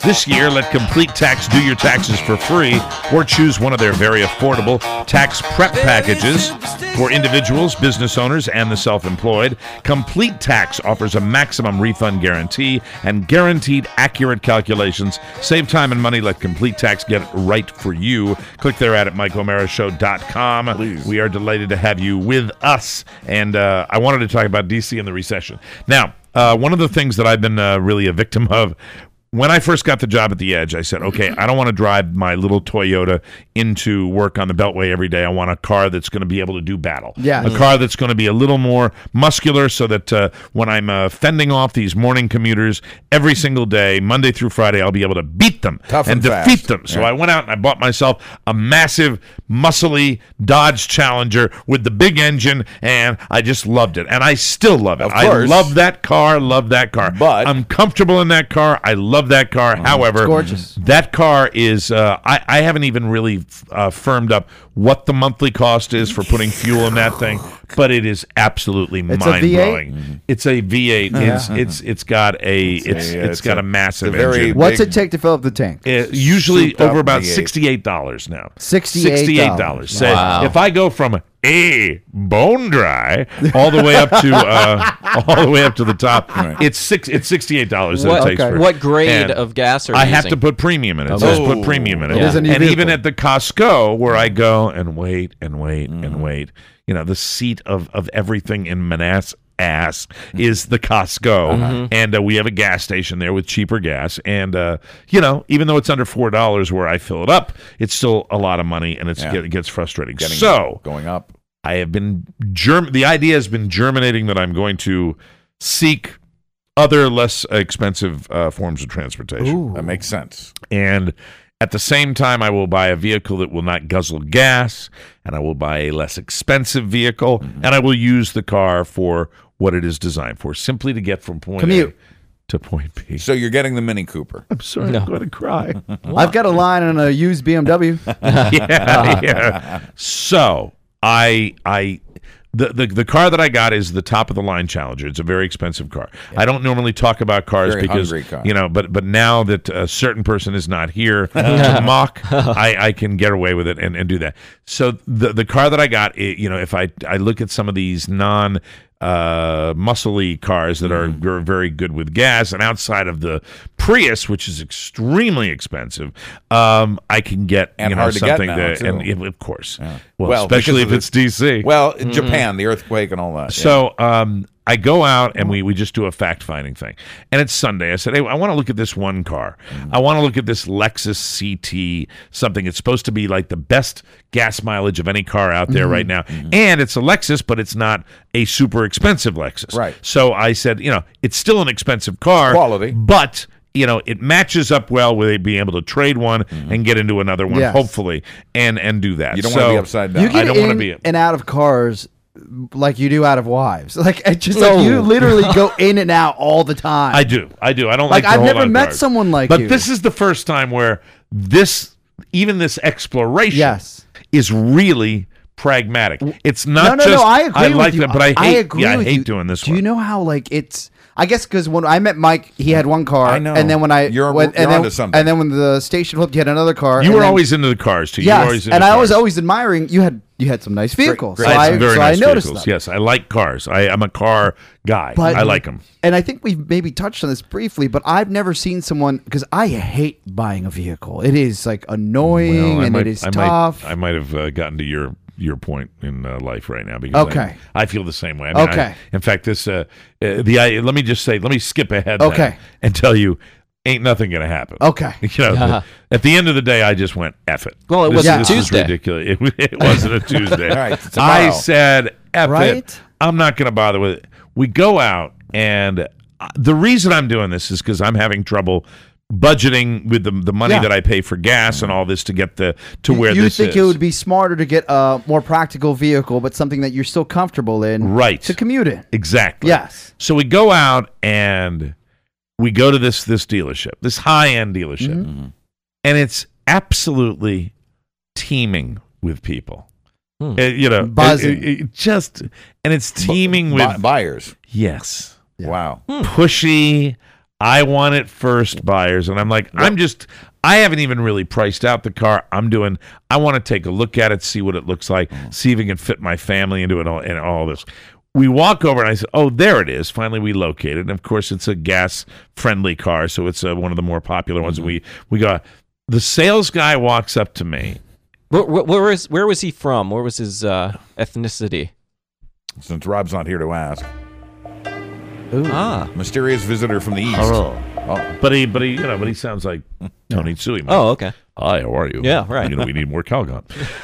Speaker 1: This year, let Complete Tax do your taxes for free or choose one of their very affordable tax prep packages for individuals, business owners, and the self-employed. Complete Tax offers a maximum refund guarantee and guaranteed accurate calculations. Save time and money. Let Complete Tax get it right for you. Click their ad at mike o'mara show dot com. We are delighted to have you with us. And uh, I wanted to talk about D C and the recession. Now, uh, one of the things that I've been uh, really a victim of, when I first got the job at the Edge, I said, okay, I don't want to drive my little Toyota into work on the Beltway every day. I want a car that's going to be able to do battle.
Speaker 3: Yeah.
Speaker 1: A car that's going to be a little more muscular so that uh, when I'm uh, fending off these morning commuters every single day, Monday through Friday, I'll be able to beat them
Speaker 2: Tough
Speaker 1: and,
Speaker 2: and
Speaker 1: defeat
Speaker 2: fast.
Speaker 1: them. So
Speaker 2: Yeah.
Speaker 1: I went out and I bought myself a massive, muscly Dodge Challenger with the big engine, and I just loved it. And I still love it.
Speaker 2: Of
Speaker 1: I
Speaker 2: course.
Speaker 1: love that car, love that car.
Speaker 2: But-
Speaker 1: I'm comfortable in that car. I love that car. However,
Speaker 3: It's gorgeous.
Speaker 1: that car is, uh, I, I haven't even really uh, firmed up what the monthly cost is for putting fuel in that thing, but it is absolutely
Speaker 3: It's a V eight?
Speaker 1: mind-blowing. It's a V eight. It's it's it's got a it's it's,
Speaker 2: a- it's
Speaker 1: got
Speaker 2: a-
Speaker 1: a massive
Speaker 2: it's a very
Speaker 1: engine.
Speaker 3: What's
Speaker 2: big-
Speaker 3: it take to fill up the tank?
Speaker 1: Uh, usually
Speaker 2: souped up
Speaker 1: over about
Speaker 2: V eight.
Speaker 1: sixty-eight dollars now.
Speaker 3: sixty-eight
Speaker 1: dollars. So
Speaker 4: Wow.
Speaker 1: if I go from a bone dry all the way up to uh, all the way up to the top, it's six. It's sixty-eight dollars that
Speaker 4: What,
Speaker 1: it takes.
Speaker 3: okay.
Speaker 1: For,
Speaker 4: what grade
Speaker 1: and
Speaker 4: of gas are you
Speaker 1: I have
Speaker 4: using?
Speaker 1: to put premium in it. It
Speaker 4: Okay.
Speaker 1: says put
Speaker 2: Oh.
Speaker 1: premium in it.
Speaker 3: It is a new
Speaker 1: and
Speaker 3: vehicle.
Speaker 1: even at the Costco where I go and wait and wait and wait, you know, the seat of of everything in Manassas ass is the Costco, and uh, we have a gas station there with cheaper gas, and uh, you know, even though it's under four dollars where I fill it up, it's still a lot of money, and it's
Speaker 2: Yeah.
Speaker 1: get, it gets frustrating.
Speaker 2: Getting
Speaker 1: So
Speaker 2: going up.
Speaker 1: I have been germ. The idea has been germinating that I'm going to seek other less expensive uh, forms of transportation,
Speaker 2: That makes sense.
Speaker 1: and at the same time, I will buy a vehicle that will not guzzle gas, and I will buy a less expensive vehicle, and I will use the car for what it is designed for, simply to get from point
Speaker 3: Commute.
Speaker 1: A to point B.
Speaker 2: So you're getting the Mini Cooper.
Speaker 1: I'm sorry, I'm going to cry.
Speaker 3: I've got a line on a used B M W.
Speaker 1: yeah, yeah. So I I the, the the car that I got is the top of the line Challenger. It's a very expensive car. I don't normally talk about cars
Speaker 2: Very
Speaker 1: because
Speaker 2: hungry car.
Speaker 1: you know, but but now that a certain person is not here to mock, I, I can get away with it and, and do that. So the the car that I got, it, you know, if I I look at some of these non uh muscly cars that are,
Speaker 2: Mm-hmm.
Speaker 1: are very good with gas, and outside of the Prius, which is extremely expensive, um I can get
Speaker 2: And
Speaker 1: you know
Speaker 2: hard to get
Speaker 1: something
Speaker 2: now,
Speaker 1: that,
Speaker 2: too.
Speaker 1: and yeah, of course, well,
Speaker 2: Well,
Speaker 1: especially if
Speaker 2: because of
Speaker 1: it's D C.
Speaker 2: Well, Japan, the earthquake and all that. yeah.
Speaker 1: So um, I go out and we, we just do a fact finding thing. And it's Sunday. I said, hey, I want to look at this one car. I want to look at this Lexus C T something. It's supposed to be like the best gas mileage of any car out there right now. And it's a Lexus, but it's not a super expensive Lexus.
Speaker 2: Right.
Speaker 1: So I said, you know, it's still an expensive car.
Speaker 2: Quality.
Speaker 1: But you know, it matches up well with being able to trade one and get into another one,
Speaker 3: Yes.
Speaker 1: hopefully, and and do that.
Speaker 2: You don't
Speaker 1: so,
Speaker 2: want to be upside down.
Speaker 3: You get
Speaker 1: I don't
Speaker 3: in
Speaker 1: want to be.
Speaker 3: and out of cars like you do out of wives. Like it's just like you literally go in and out all the time.
Speaker 1: I do. I do. I don't like,
Speaker 3: Like,
Speaker 1: to
Speaker 3: I've
Speaker 1: hold
Speaker 3: never
Speaker 1: on to
Speaker 3: met
Speaker 1: cars.
Speaker 3: someone like
Speaker 1: but
Speaker 3: you.
Speaker 1: this is the first time where this, even this exploration,
Speaker 3: Yes.
Speaker 1: is really pragmatic. It's not
Speaker 3: no, no,
Speaker 1: just.
Speaker 3: no. I agree with
Speaker 1: like
Speaker 3: you.
Speaker 1: them, but I hate.
Speaker 3: I agree
Speaker 1: yeah, I
Speaker 3: with
Speaker 1: hate
Speaker 3: you.
Speaker 1: doing this
Speaker 3: Do
Speaker 1: one.
Speaker 3: you know how like it's? I guess because when I met Mike, he had one car.
Speaker 2: I know.
Speaker 3: And then when I
Speaker 2: You're-
Speaker 3: when,
Speaker 2: you're
Speaker 3: and then,
Speaker 2: onto something.
Speaker 3: and then when the station flipped, you had another car.
Speaker 1: You
Speaker 3: and
Speaker 1: were
Speaker 3: then-
Speaker 1: always into the cars too. You were
Speaker 3: yes,
Speaker 1: always into
Speaker 3: and I was
Speaker 1: cars.
Speaker 3: always admiring you had you had some nice vehicles.
Speaker 2: great
Speaker 3: so
Speaker 1: I
Speaker 3: I,
Speaker 1: had some very
Speaker 3: so
Speaker 1: nice
Speaker 3: I noticed
Speaker 1: vehicles.
Speaker 3: them.
Speaker 1: Yes, I like cars. I, I'm a car guy.
Speaker 3: But-
Speaker 1: I like them.
Speaker 3: And I think we've maybe touched on this briefly, but I've never seen someone because I hate buying a vehicle. It is like annoying
Speaker 1: Well, I
Speaker 3: and
Speaker 1: might,
Speaker 3: it is
Speaker 1: I
Speaker 3: tough.
Speaker 1: Might, I might have uh, gotten to your your point in uh, life right now because
Speaker 3: Okay.
Speaker 1: I, I feel the same way. I mean,
Speaker 3: Okay.
Speaker 1: I, in fact, this uh, uh, the I, let me just say, let me skip ahead. then
Speaker 3: Okay.
Speaker 1: and tell you, ain't nothing going to happen.
Speaker 3: Okay.
Speaker 1: You know, the- at the end of the day, I just went F it.
Speaker 4: Well, it
Speaker 1: This-
Speaker 4: wasn't
Speaker 1: this
Speaker 4: Tuesday.
Speaker 1: is ridiculous. It, it wasn't a Tuesday.
Speaker 2: All right,
Speaker 1: I
Speaker 2: tomorrow.
Speaker 1: said F
Speaker 3: Right?
Speaker 1: it. I'm not going to bother with it. We go out, and uh, the reason I'm doing this is because I'm having trouble budgeting with the the money
Speaker 3: Yeah.
Speaker 1: that I pay for gas and all this to get the to where
Speaker 3: you
Speaker 1: this
Speaker 3: think
Speaker 1: is.
Speaker 3: it would be smarter to get a more practical vehicle, but something that you're still comfortable in,
Speaker 1: Right.
Speaker 3: To commute in.
Speaker 1: Exactly.
Speaker 3: Yes.
Speaker 1: So we go out and we go to this this dealership, this high end dealership,
Speaker 3: Mm-hmm.
Speaker 1: and it's absolutely teeming with people. Uh, you know,
Speaker 3: Buzzing.
Speaker 1: it- it- it just and it's teeming with
Speaker 2: Bu- buyers.
Speaker 1: yes,
Speaker 2: Wow.
Speaker 1: pushy, I want it first, buyers. And I'm like, I'm just, I haven't even really priced out the car. I'm doing, I want to take a look at it, see what it looks like, see if it can fit my family into it all, and all this. We walk over and I said, oh, there it is. Finally, we located. And of course, it's a gas-friendly car, so it's uh, one of the more popular ones. Mm-hmm. We we got, the sales guy walks up to me.
Speaker 4: Where, where, where, was, where was he from? Where was his uh, ethnicity?
Speaker 2: Since Rob's not here to ask.
Speaker 3: Ooh.
Speaker 4: Ah.
Speaker 2: Mysterious visitor from the east.
Speaker 1: Oh. Oh. But he, but he, you know, but he sounds like Tony Tsui.
Speaker 4: Oh, okay.
Speaker 1: Hi, how are you?
Speaker 4: Yeah, right.
Speaker 1: You know, we need more Calgon.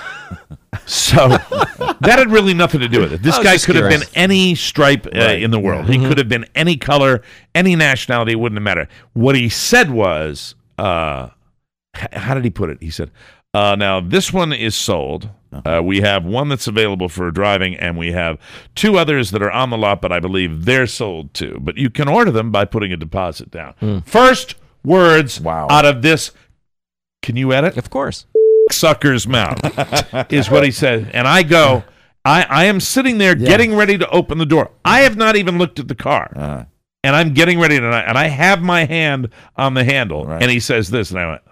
Speaker 1: So that had really nothing to do with it. This guy could have been any stripe uh, right. in the world. Yeah. He mm-hmm. could have been any color, any nationality. It wouldn't have mattered. What he said was, uh, h- how did he put it? He said, uh, now this one is sold. Uh, we have one that's available for driving, and we have two others that are on the lot, but I believe they're sold too. But you can order them by putting a deposit down. Mm. First words wow. out of this, can you edit?
Speaker 4: Of course.
Speaker 1: Sucker's mouth is what he said. And I go, I, I am sitting there yeah. getting ready to open the door. I have not even looked at the car. Uh-huh. And I'm getting ready to, and I have my hand on the handle. Right. And he says this, and I went,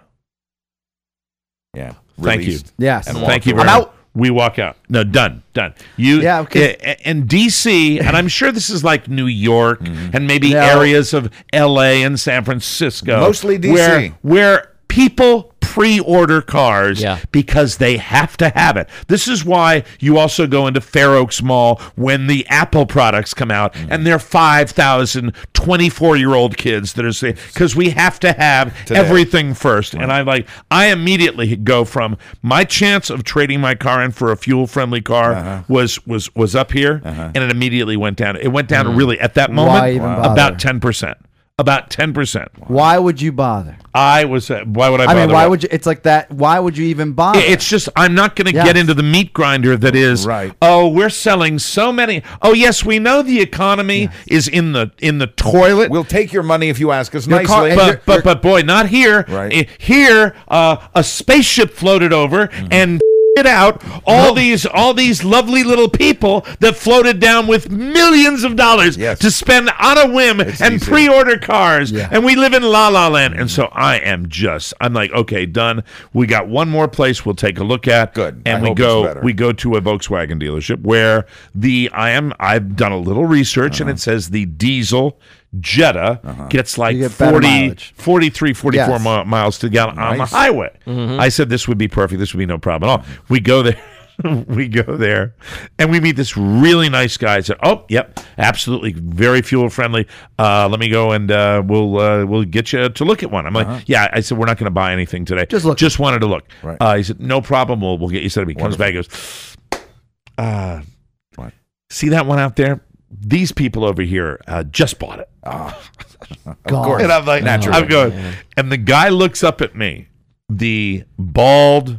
Speaker 2: yeah.
Speaker 1: Thank you.
Speaker 3: Yes.
Speaker 1: And thank you very much. We walk out. No, done, done. You,
Speaker 3: yeah, okay.
Speaker 1: uh, in D C, and I'm sure this is like New York mm-hmm. and maybe no. areas of L A and San Francisco.
Speaker 2: Mostly D C.
Speaker 1: Where, where people pre-order cars
Speaker 4: yeah.
Speaker 1: because they have to have it. This is why you also go into Fair Oaks Mall when the Apple products come out, mm-hmm. and they're five thousand twenty-four-year-old kids that are saying, because we have to have Today. everything first. Right. And I like, I immediately go from my chance of trading my car in for a fuel-friendly car uh-huh. was was was up here, uh-huh. and it immediately went down. It went down mm-hmm. really, at that moment, wow. about ten percent. About ten percent.
Speaker 3: Why would you bother?
Speaker 1: I was. Uh, why would I bother?
Speaker 3: I mean, why would you? It's like that. Why would you even bother?
Speaker 1: It's just, I'm not going to
Speaker 3: yes.
Speaker 1: get into the meat grinder that is,
Speaker 2: right.
Speaker 1: oh, we're selling so many. Oh, yes, we know the economy yes. is in the in the toilet.
Speaker 2: We'll take your money if you ask us
Speaker 1: your
Speaker 2: nicely.
Speaker 1: Car, but, you're, but, you're, but, boy, not here.
Speaker 2: Right.
Speaker 1: Here, uh, a spaceship floated over mm-hmm. and it out all no. these all these lovely little people that floated down with millions of dollars
Speaker 2: yes.
Speaker 1: to spend on a whim
Speaker 2: it's
Speaker 1: and
Speaker 2: easy.
Speaker 1: pre-order cars
Speaker 3: yeah.
Speaker 1: and we live in La La Land. And so I am just I'm like, okay, done. We got one more place we'll take a look at.
Speaker 2: Good.
Speaker 1: And
Speaker 2: I
Speaker 1: we
Speaker 2: hope
Speaker 1: go
Speaker 2: it's better.
Speaker 1: we go to a Volkswagen dealership where the I am I've done a little research
Speaker 2: uh-huh.
Speaker 1: and it says the diesel Jetta uh-huh. gets like
Speaker 3: get
Speaker 1: forty, forty-three, forty-four
Speaker 3: yes.
Speaker 1: mi- miles to gallon
Speaker 2: nice.
Speaker 1: on the highway.
Speaker 4: Mm-hmm.
Speaker 1: I said this would be perfect. This would be no problem at all. We go there. we go there, and we meet this really nice guy. I said, "Oh, yep, absolutely, very fuel friendly. Uh, let me go and uh, we'll uh, we'll get you to look at one." I'm like, uh-huh. "Yeah." I said, "We're not going to buy anything today.
Speaker 3: Just look.
Speaker 1: Just wanted to look."
Speaker 2: Right.
Speaker 1: Uh, he said, "No problem. We'll we'll get you set up." He comes
Speaker 2: Wonderful.
Speaker 1: back, he goes, uh, what? See that one out there? These people over here uh, just bought it."
Speaker 2: Oh. Of
Speaker 3: God.
Speaker 2: course.
Speaker 1: And I'm like,
Speaker 2: naturally.
Speaker 1: I'm going, and the guy looks up at me, the bald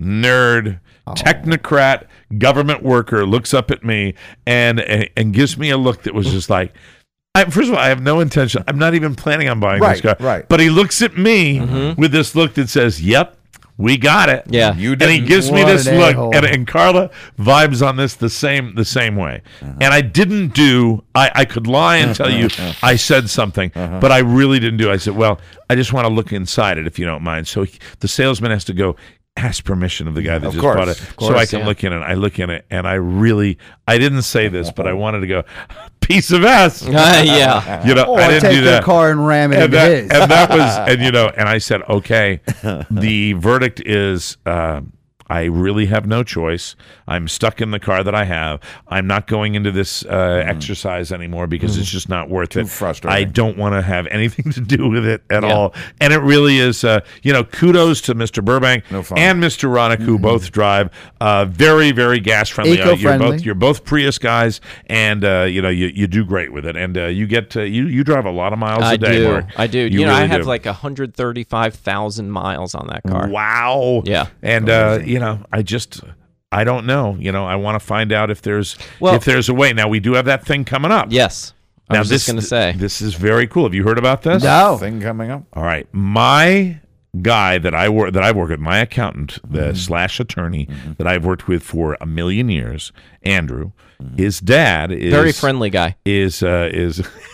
Speaker 1: nerd, oh. technocrat, government worker looks up at me and, and and gives me a look that was just like, I, first of all, I have no intention. I'm not even planning on buying
Speaker 2: right,
Speaker 1: this car.
Speaker 2: Right.
Speaker 1: But he looks at me mm-hmm. with this look that says, "Yep, we got it."
Speaker 4: Yeah.
Speaker 2: You
Speaker 1: and he gives me
Speaker 3: What
Speaker 1: this
Speaker 3: an
Speaker 1: look,
Speaker 3: a-hole.
Speaker 1: and, and Carla vibes on this the same the same way. Uh-huh. And I didn't do. I, I could lie and tell you I said something, uh-huh. but I really didn't do. I said, "Well, I just want to look inside it, if you don't mind." So he, the salesman has to go ask permission of the guy that
Speaker 2: of
Speaker 1: just
Speaker 2: course,
Speaker 1: bought it,
Speaker 2: of course,
Speaker 1: so I can
Speaker 4: yeah.
Speaker 1: look in it. I look in it, and I really, I didn't say this, but I wanted to go, piece of ass.
Speaker 4: Uh, yeah.
Speaker 1: You know,
Speaker 3: Or
Speaker 1: I didn't
Speaker 3: take
Speaker 1: do
Speaker 3: their
Speaker 1: that.
Speaker 3: car and ram it
Speaker 1: and
Speaker 3: into
Speaker 1: that,
Speaker 3: his.
Speaker 1: and that was, and you know, and I said, okay, the verdict is, uh, I really have no choice. I'm stuck in the car that I have. I'm not going into this uh, mm. exercise anymore because mm. it's just not worth
Speaker 2: Too
Speaker 1: it.
Speaker 2: frustrating.
Speaker 1: I don't want to have anything to do with it at
Speaker 4: Yeah.
Speaker 1: all. And it really is, uh, you know, kudos to Mister Burbank
Speaker 2: No fun.
Speaker 1: and Mister Ronick, who
Speaker 3: Mm-hmm.
Speaker 1: both drive uh, very, very gas friendly. Uh, you're
Speaker 3: Eco-friendly.
Speaker 1: both you're both Prius guys, and uh, you know you, you do great with it. And uh, you get uh, you you drive a lot of miles
Speaker 4: I
Speaker 1: a day.
Speaker 4: do.
Speaker 1: Mark.
Speaker 4: I do.
Speaker 1: You,
Speaker 4: You, know,
Speaker 1: really
Speaker 4: I have
Speaker 1: do.
Speaker 4: like one hundred thirty-five thousand miles on that car.
Speaker 1: Wow.
Speaker 4: Yeah.
Speaker 1: And uh, you know, I just I don't know. You know, I want to find out if there's
Speaker 4: Well-
Speaker 1: if there's a way. Now we do have that thing coming up.
Speaker 4: Yes. I
Speaker 1: Now
Speaker 4: was
Speaker 1: this
Speaker 4: just going to say.
Speaker 1: this is very cool. Have you heard about this?
Speaker 3: No.
Speaker 2: Thing coming up.
Speaker 1: All right. My guy that I work that I work with, my accountant, the
Speaker 2: Mm-hmm.
Speaker 1: slash attorney that I've worked with for a million years, Andrew, his dad is
Speaker 4: Very friendly guy.
Speaker 1: Is uh, is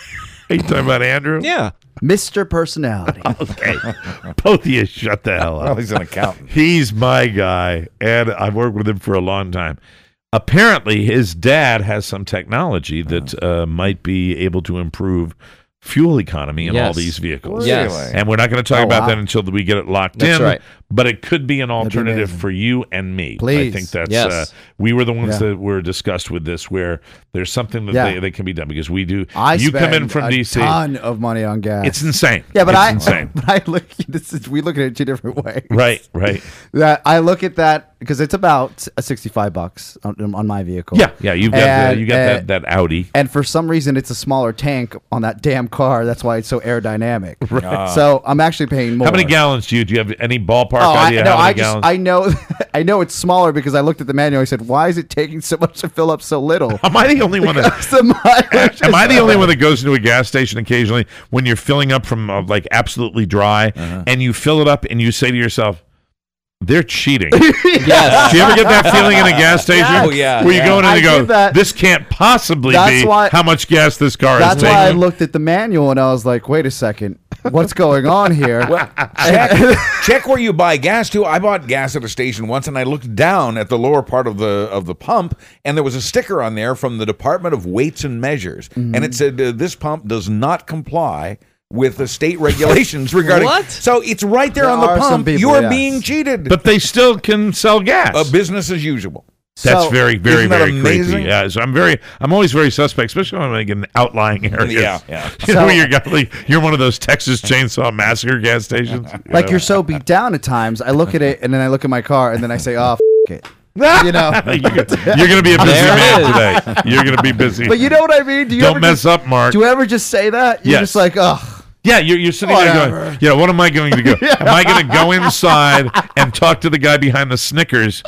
Speaker 1: Are you talking about Andrew?
Speaker 4: Yeah.
Speaker 3: Mister Personality.
Speaker 1: Okay. Both of you shut the hell up.
Speaker 2: Well, he's an accountant.
Speaker 1: He's my guy, and I've worked with him for a long time. Apparently, his dad has some technology that uh, might be able to improve fuel economy in
Speaker 4: Yes.
Speaker 1: all these vehicles.
Speaker 4: Yes.
Speaker 1: And we're not going to talk
Speaker 3: Oh,
Speaker 1: about
Speaker 3: wow.
Speaker 1: that until we get it locked
Speaker 4: That's
Speaker 1: in.
Speaker 4: right.
Speaker 1: But it could be an
Speaker 3: be
Speaker 1: alternative
Speaker 3: amazing.
Speaker 1: for you and me. I
Speaker 3: Please.
Speaker 1: think that's
Speaker 4: Yes.
Speaker 1: uh, we were the ones
Speaker 3: Yeah.
Speaker 1: that were discussed with this, where there's something that
Speaker 3: Yeah.
Speaker 1: they, that can be done because we do.
Speaker 3: I
Speaker 1: you come in
Speaker 3: spend
Speaker 1: from
Speaker 3: a
Speaker 1: D C.
Speaker 3: ton of money on gas.
Speaker 1: It's insane.
Speaker 3: Yeah, but
Speaker 1: it's
Speaker 3: I
Speaker 1: insane.
Speaker 3: but I look this is we look at it two different ways.
Speaker 1: Right, right.
Speaker 3: That I look at that because it's about a sixty-five bucks on, on my vehicle.
Speaker 1: Yeah, yeah. You've got the,
Speaker 3: And-
Speaker 1: you got
Speaker 3: and-
Speaker 1: that, that Audi.
Speaker 3: And for some reason, it's a smaller tank on that damn car. That's why it's so aerodynamic. Right. So I'm actually paying more.
Speaker 1: How many gallons do you? Do you have any ballpark
Speaker 3: Oh, I,
Speaker 1: idea?
Speaker 3: no,
Speaker 1: how many
Speaker 3: I just
Speaker 1: gallons?
Speaker 3: I know I know it's smaller because I looked at the manual. I said, "Why is it taking so much to fill up so little?"
Speaker 1: Am I the only one that?
Speaker 3: Because the mileage
Speaker 1: Am
Speaker 3: is
Speaker 1: I the only
Speaker 3: low.
Speaker 1: one that goes into a gas station occasionally when you're filling up from uh, like absolutely dry, and you fill it up and you say to yourself, "They're cheating."
Speaker 4: Yes.
Speaker 1: Do you ever get that feeling in a gas station?
Speaker 2: Oh, yeah,
Speaker 1: Where you
Speaker 2: yeah.
Speaker 1: go in and
Speaker 3: I
Speaker 1: you go,
Speaker 3: did that.
Speaker 1: "This can't possibly
Speaker 3: That's
Speaker 1: be
Speaker 3: why-
Speaker 1: how much gas this car
Speaker 3: That's
Speaker 1: is
Speaker 3: why I
Speaker 1: taking."
Speaker 3: looked at the manual and I was like, "Wait a second, what's going on here?"
Speaker 2: check, check where you buy gas too. I bought gas at a station once, and I looked down at the lower part of the of the pump, and there was a sticker on there from the Department of Weights and Measures,
Speaker 3: Mm-hmm.
Speaker 2: and it said uh, this pump does not comply with the state regulations regarding.
Speaker 4: What?
Speaker 2: So it's right there,
Speaker 3: There
Speaker 2: on the
Speaker 3: are some
Speaker 2: pump.
Speaker 3: people,
Speaker 2: you are
Speaker 3: yes.
Speaker 2: being cheated.
Speaker 1: But they still can sell gas.
Speaker 2: uh, business as usual.
Speaker 1: That's
Speaker 3: So-
Speaker 1: very, very,
Speaker 2: Isn't that
Speaker 1: very
Speaker 2: amazing?
Speaker 1: creepy. Yeah, so I'm very, I'm always very suspect, especially when I'm like in outlying areas.
Speaker 2: Yeah, yeah.
Speaker 1: You know,
Speaker 3: So-
Speaker 1: where you're, got, like, you're one of those Texas Chainsaw Massacre gas stations. you
Speaker 3: Like
Speaker 1: know?
Speaker 3: you're so beat down at times. I look at it and then I look at my car and then I say, "Oh, f- it." You know.
Speaker 1: you're going to be a busy
Speaker 4: There it
Speaker 1: man
Speaker 4: is.
Speaker 1: today. You're going to be busy.
Speaker 3: But you know what I mean? Do you
Speaker 1: Don't
Speaker 3: ever
Speaker 1: mess
Speaker 3: just,
Speaker 1: up, Mark.
Speaker 3: Do you ever just say that? You're
Speaker 1: Yes.
Speaker 3: just like, "Oh."
Speaker 1: Yeah, you're, you're sitting there
Speaker 3: Whatever.
Speaker 1: going, yeah, what am I going to go? Am I going to go inside and talk to the guy behind the Snickers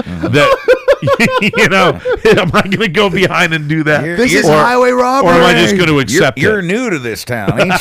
Speaker 1: that, you know, am I going to go behind and do that?
Speaker 2: You're-
Speaker 3: This is
Speaker 1: or,
Speaker 3: highway robbery.
Speaker 1: Or am I just going to
Speaker 2: You're,
Speaker 1: accept
Speaker 2: you're
Speaker 1: it?
Speaker 2: new to this town, ain't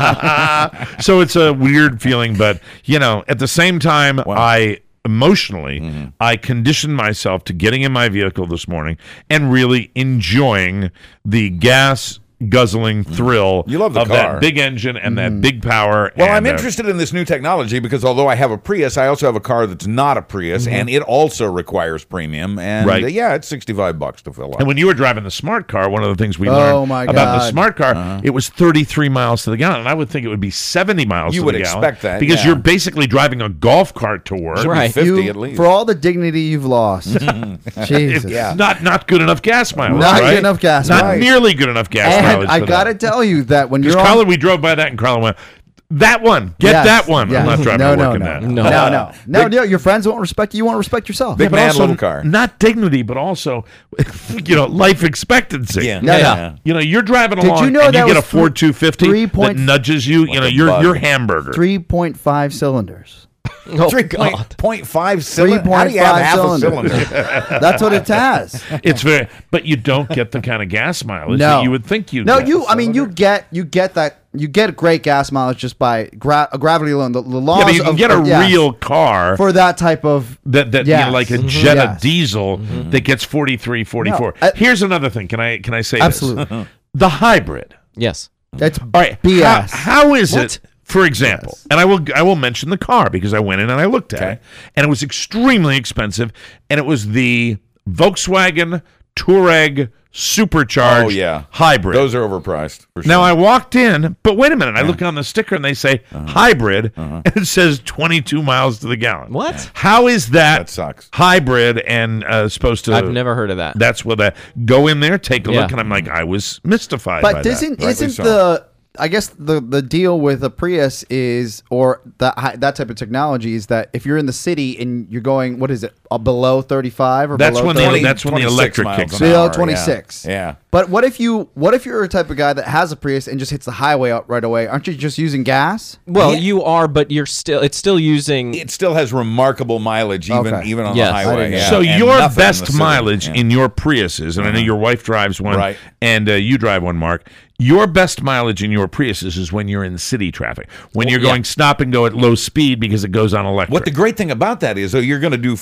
Speaker 2: you?
Speaker 1: So it's a weird feeling, but, you know, at the same time, I emotionally,
Speaker 2: Mm-hmm.
Speaker 1: I conditioned myself to getting in my vehicle this morning and really enjoying the gas guzzling thrill
Speaker 2: You love the
Speaker 1: of
Speaker 2: car.
Speaker 1: that big engine and that big power.
Speaker 2: Well,
Speaker 1: and,
Speaker 2: I'm
Speaker 1: uh,
Speaker 2: interested in this new technology because although I have a Prius, I also have a car that's not a Prius, and it also requires premium. And
Speaker 1: Right.
Speaker 2: uh, yeah, it's sixty-five bucks to fill up.
Speaker 1: And when you were driving the smart car, one of the things we
Speaker 3: Oh,
Speaker 1: learned
Speaker 3: my
Speaker 1: about the
Speaker 3: God.
Speaker 1: smart car,
Speaker 2: Uh-huh.
Speaker 1: it was thirty-three miles to the gallon. And I would think it would be seventy miles
Speaker 2: You
Speaker 1: to
Speaker 2: would
Speaker 1: the gallon.
Speaker 2: expect that,
Speaker 1: Because
Speaker 2: yeah.
Speaker 1: you're basically driving a golf cart to work.
Speaker 2: Should be
Speaker 4: Right.
Speaker 2: fifty
Speaker 3: You-
Speaker 2: at least.
Speaker 3: For all the dignity you've lost. Jesus.
Speaker 2: Yeah.
Speaker 1: Not not good enough gas mileage.
Speaker 3: Not
Speaker 1: right?
Speaker 3: good enough gas
Speaker 1: Not
Speaker 3: mileage.
Speaker 1: nearly good enough gas
Speaker 3: And
Speaker 1: mileage.
Speaker 3: I
Speaker 1: for
Speaker 3: got to
Speaker 1: that.
Speaker 3: tell you that when
Speaker 1: Because
Speaker 3: you're on
Speaker 1: Carla, we drove by that and Carla went, that one, get
Speaker 3: Yes,
Speaker 1: that one.
Speaker 3: yes.
Speaker 1: I'm not driving
Speaker 3: no,
Speaker 1: to
Speaker 3: no,
Speaker 1: work in
Speaker 3: no,
Speaker 1: that.
Speaker 3: no,
Speaker 4: No.
Speaker 3: no, no, no, no. Your friends won't respect you. You won't respect yourself.
Speaker 2: Big
Speaker 1: But
Speaker 2: man,
Speaker 1: also,
Speaker 2: little car.
Speaker 1: not dignity, but also, you know, life expectancy.
Speaker 2: Yeah.
Speaker 3: No,
Speaker 4: Yeah.
Speaker 3: no.
Speaker 1: You know, you're driving
Speaker 3: Did
Speaker 1: along
Speaker 3: you know
Speaker 1: and you
Speaker 3: that
Speaker 1: get a
Speaker 3: was
Speaker 1: Ford two fifty
Speaker 3: three
Speaker 1: that
Speaker 3: point-
Speaker 1: nudges you, you know,
Speaker 2: a
Speaker 1: your
Speaker 2: bug.
Speaker 1: your hamburger.
Speaker 3: three point five cylinders.
Speaker 4: Oh,
Speaker 2: Three
Speaker 4: God.
Speaker 2: point, point five cylinder.
Speaker 3: three
Speaker 2: How
Speaker 3: point
Speaker 2: do you have
Speaker 3: five
Speaker 2: half a
Speaker 3: cylinders.
Speaker 2: cylinder?
Speaker 3: That's what it has.
Speaker 1: It's very, but you don't get the kind of gas mileage
Speaker 3: No,
Speaker 1: that you would think you.
Speaker 3: No,
Speaker 1: get.
Speaker 3: you. I mean, you get you get that you get great gas mileage just by gra- gravity alone. The, the laws
Speaker 1: Yeah, but you can
Speaker 3: of
Speaker 1: get a
Speaker 3: yes,
Speaker 1: real car
Speaker 3: for that type of
Speaker 1: that that you
Speaker 3: Yes.
Speaker 1: know, like a
Speaker 3: Mhm.
Speaker 1: Jetta
Speaker 3: Yes.
Speaker 1: diesel that gets forty-three, forty-four.
Speaker 3: No, I-
Speaker 1: Here's another thing. Can I can I say this?
Speaker 3: Absolutely.
Speaker 1: The hybrid.
Speaker 4: Yes.
Speaker 3: It's
Speaker 1: All right.
Speaker 3: B S.
Speaker 1: How, how is
Speaker 4: What?
Speaker 1: it? For example, and I will I will mention the car because I went in and I looked at
Speaker 2: Okay.
Speaker 1: it, and it was extremely expensive, and it was the Volkswagen Touareg supercharged
Speaker 2: Oh, yeah.
Speaker 1: hybrid.
Speaker 2: Those are overpriced. For sure.
Speaker 1: Now I walked in, but wait a minute. I look on the sticker and they say
Speaker 2: Uh-huh.
Speaker 1: hybrid, and it says twenty-two miles to the gallon.
Speaker 4: What?
Speaker 1: How is that,
Speaker 2: That sucks.
Speaker 1: hybrid and uh, supposed to?
Speaker 4: I've never heard of that.
Speaker 1: That's what that. Go in there, take a
Speaker 4: Yeah.
Speaker 1: look, and I'm like, I was mystified. by
Speaker 3: But
Speaker 1: that.
Speaker 3: isn't
Speaker 2: Rightly
Speaker 3: isn't
Speaker 2: so.
Speaker 3: the I guess the the deal with a Prius is or that hi- that type of technology is that if you're in the city and you're going what is it uh, below thirty-five or
Speaker 1: That's
Speaker 3: below
Speaker 1: when
Speaker 3: thirty?
Speaker 1: the that's when the
Speaker 2: twenty-six
Speaker 1: electric
Speaker 2: miles
Speaker 1: kicks
Speaker 2: an
Speaker 1: in.
Speaker 3: Below
Speaker 2: hour, yeah.
Speaker 3: twenty-six.
Speaker 2: Yeah.
Speaker 3: But what if you what if you're a type of guy that has a Prius and just hits the highway out right away? Aren't you just using gas?
Speaker 4: Well,
Speaker 2: Yeah.
Speaker 4: you are, but you're still. It's still using.
Speaker 2: It still has remarkable mileage, even
Speaker 3: Okay.
Speaker 2: even on
Speaker 4: Yes.
Speaker 2: the
Speaker 4: I
Speaker 2: highway.
Speaker 3: didn't know.
Speaker 2: yeah.
Speaker 1: So
Speaker 2: And
Speaker 1: your
Speaker 2: nothing in the
Speaker 1: best
Speaker 2: city.
Speaker 1: mileage
Speaker 2: Yeah.
Speaker 1: in your Priuses, and I know your wife drives one,
Speaker 2: Right.
Speaker 1: and uh, you drive one, Mark. Your best mileage in your Priuses is when you're in city traffic, when you're
Speaker 4: yeah.
Speaker 1: going stop and go at low speed because it goes on electric.
Speaker 2: What the great thing about that is, though, you're going to do forty-five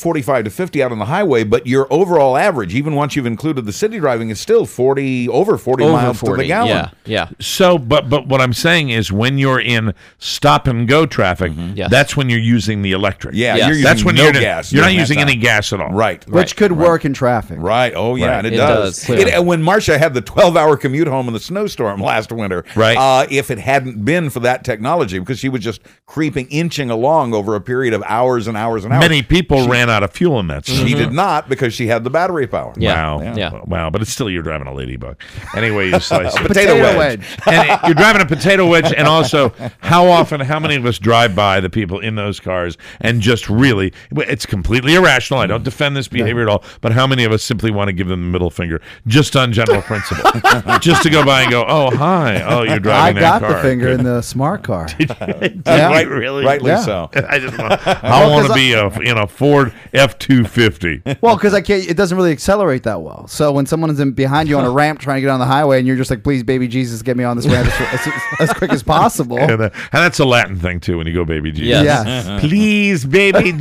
Speaker 2: forty-five to fifty out on the highway, but your overall average, even once you've included the city driving, is still forty over forty
Speaker 4: Over
Speaker 2: miles
Speaker 4: forty,
Speaker 2: to the gallon.
Speaker 4: yeah, yeah.
Speaker 1: So, but but what I'm saying is, when you're in stop and go traffic,
Speaker 4: Yes.
Speaker 1: that's when you're using the electric.
Speaker 2: Yeah,
Speaker 4: Yes.
Speaker 2: you're using
Speaker 1: that's when
Speaker 2: no
Speaker 1: you're
Speaker 2: gas.
Speaker 1: You're not
Speaker 2: during that
Speaker 1: using
Speaker 2: time.
Speaker 1: any gas at all.
Speaker 2: Right.
Speaker 3: Which could work in traffic.
Speaker 2: Right. Oh, yeah,
Speaker 1: Right.
Speaker 2: and it,
Speaker 4: It
Speaker 2: does.
Speaker 4: does, clearly.
Speaker 2: It- and when Marcia had the twelve-hour commute home in the snowstorm last winter,
Speaker 1: Right.
Speaker 2: uh, if it hadn't been for that technology, because she was just creeping, inching along over a period of hours and hours and hours.
Speaker 1: Many people ran out of fuel in that.
Speaker 2: She did not, because she had the battery power.
Speaker 4: Yeah.
Speaker 1: Wow.
Speaker 4: Yeah.
Speaker 1: Wow. But it's still, you're driving a ladybug. Anyway, you slice it.
Speaker 2: Potato, wedge.
Speaker 1: And it- you're driving a potato wedge, and also, how often, how many of us drive by the people in those cars and just really, it's completely irrational. I don't defend this behavior at all, but how many of us simply want to give them the middle finger just on general principle? Just to go by and go, oh, hi. Oh, you're
Speaker 3: I
Speaker 1: driving
Speaker 3: got
Speaker 1: that car.
Speaker 3: the finger in the smart car.
Speaker 1: Yeah. Right, really?
Speaker 2: Rightly
Speaker 3: Yeah.
Speaker 2: so.
Speaker 1: I just want, I want to be a, in a Ford F two fifty.
Speaker 3: Well, because I can't. It doesn't really accelerate that well. So when someone is in behind you on a ramp trying to get on the highway, and you're just like, "Please, baby Jesus, get me on this ramp as, as, as quick as possible."
Speaker 1: And, uh, and that's a Latin thing, too, when you go, baby Jesus.
Speaker 4: Yes.
Speaker 3: Yes.
Speaker 1: Please, baby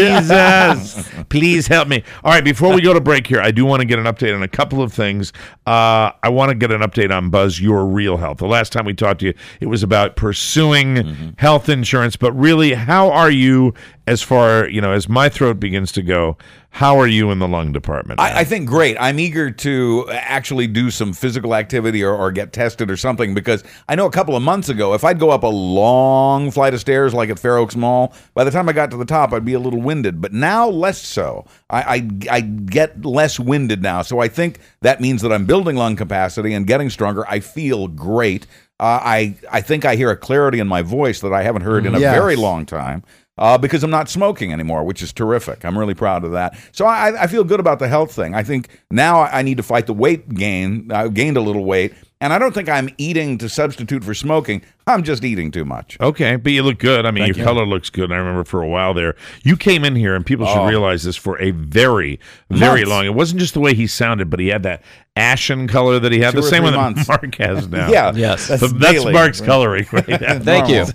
Speaker 1: Jesus, please help me. All right, before we go to break here, I do want to get an update on a couple of things. Uh, I want to get an update on Buzz Your Real Health. The last time we talked to you, it was about pursuing mm-hmm. health insurance, but really, how are you as far, you know, as my throat begins to go, how are you in the lung department?
Speaker 2: I, I think great. I'm eager to actually do some physical activity or, or get tested or something, because I know a couple of months ago, if I'd go up a long flight of stairs like at Fair Oaks Mall, by the time I got to the top, I'd be a little winded. But now, less so. I, I, I get less winded now. So I think that means that I'm building lung capacity and getting stronger. I feel great. Uh, I, I think I hear a clarity in my voice that I haven't heard in a
Speaker 3: Yes.
Speaker 2: very long time. Uh, because I'm not smoking anymore, which is terrific. I'm really proud of that. So I, I feel good about the health thing. I think now I need to fight the weight gain. I gained a little weight, and I don't think I'm eating to substitute for smoking. I'm just eating too much.
Speaker 1: Okay, but you look good. I mean,
Speaker 2: Thank
Speaker 1: your
Speaker 2: you.
Speaker 1: color looks good. I remember for a while there, you came in here, and people should
Speaker 2: Oh.
Speaker 1: realize this, for a very, very
Speaker 2: Months.
Speaker 1: long. It wasn't just the way he sounded, but he had that ashen color that he had.
Speaker 2: Two
Speaker 1: The
Speaker 2: or
Speaker 1: same
Speaker 2: three
Speaker 1: one
Speaker 2: months.
Speaker 1: that Mark has now.
Speaker 2: Yeah.
Speaker 4: Yes.
Speaker 1: That's,
Speaker 2: That's
Speaker 1: that's
Speaker 2: daily.
Speaker 1: Mark's coloring. Right? That's
Speaker 4: Thank you.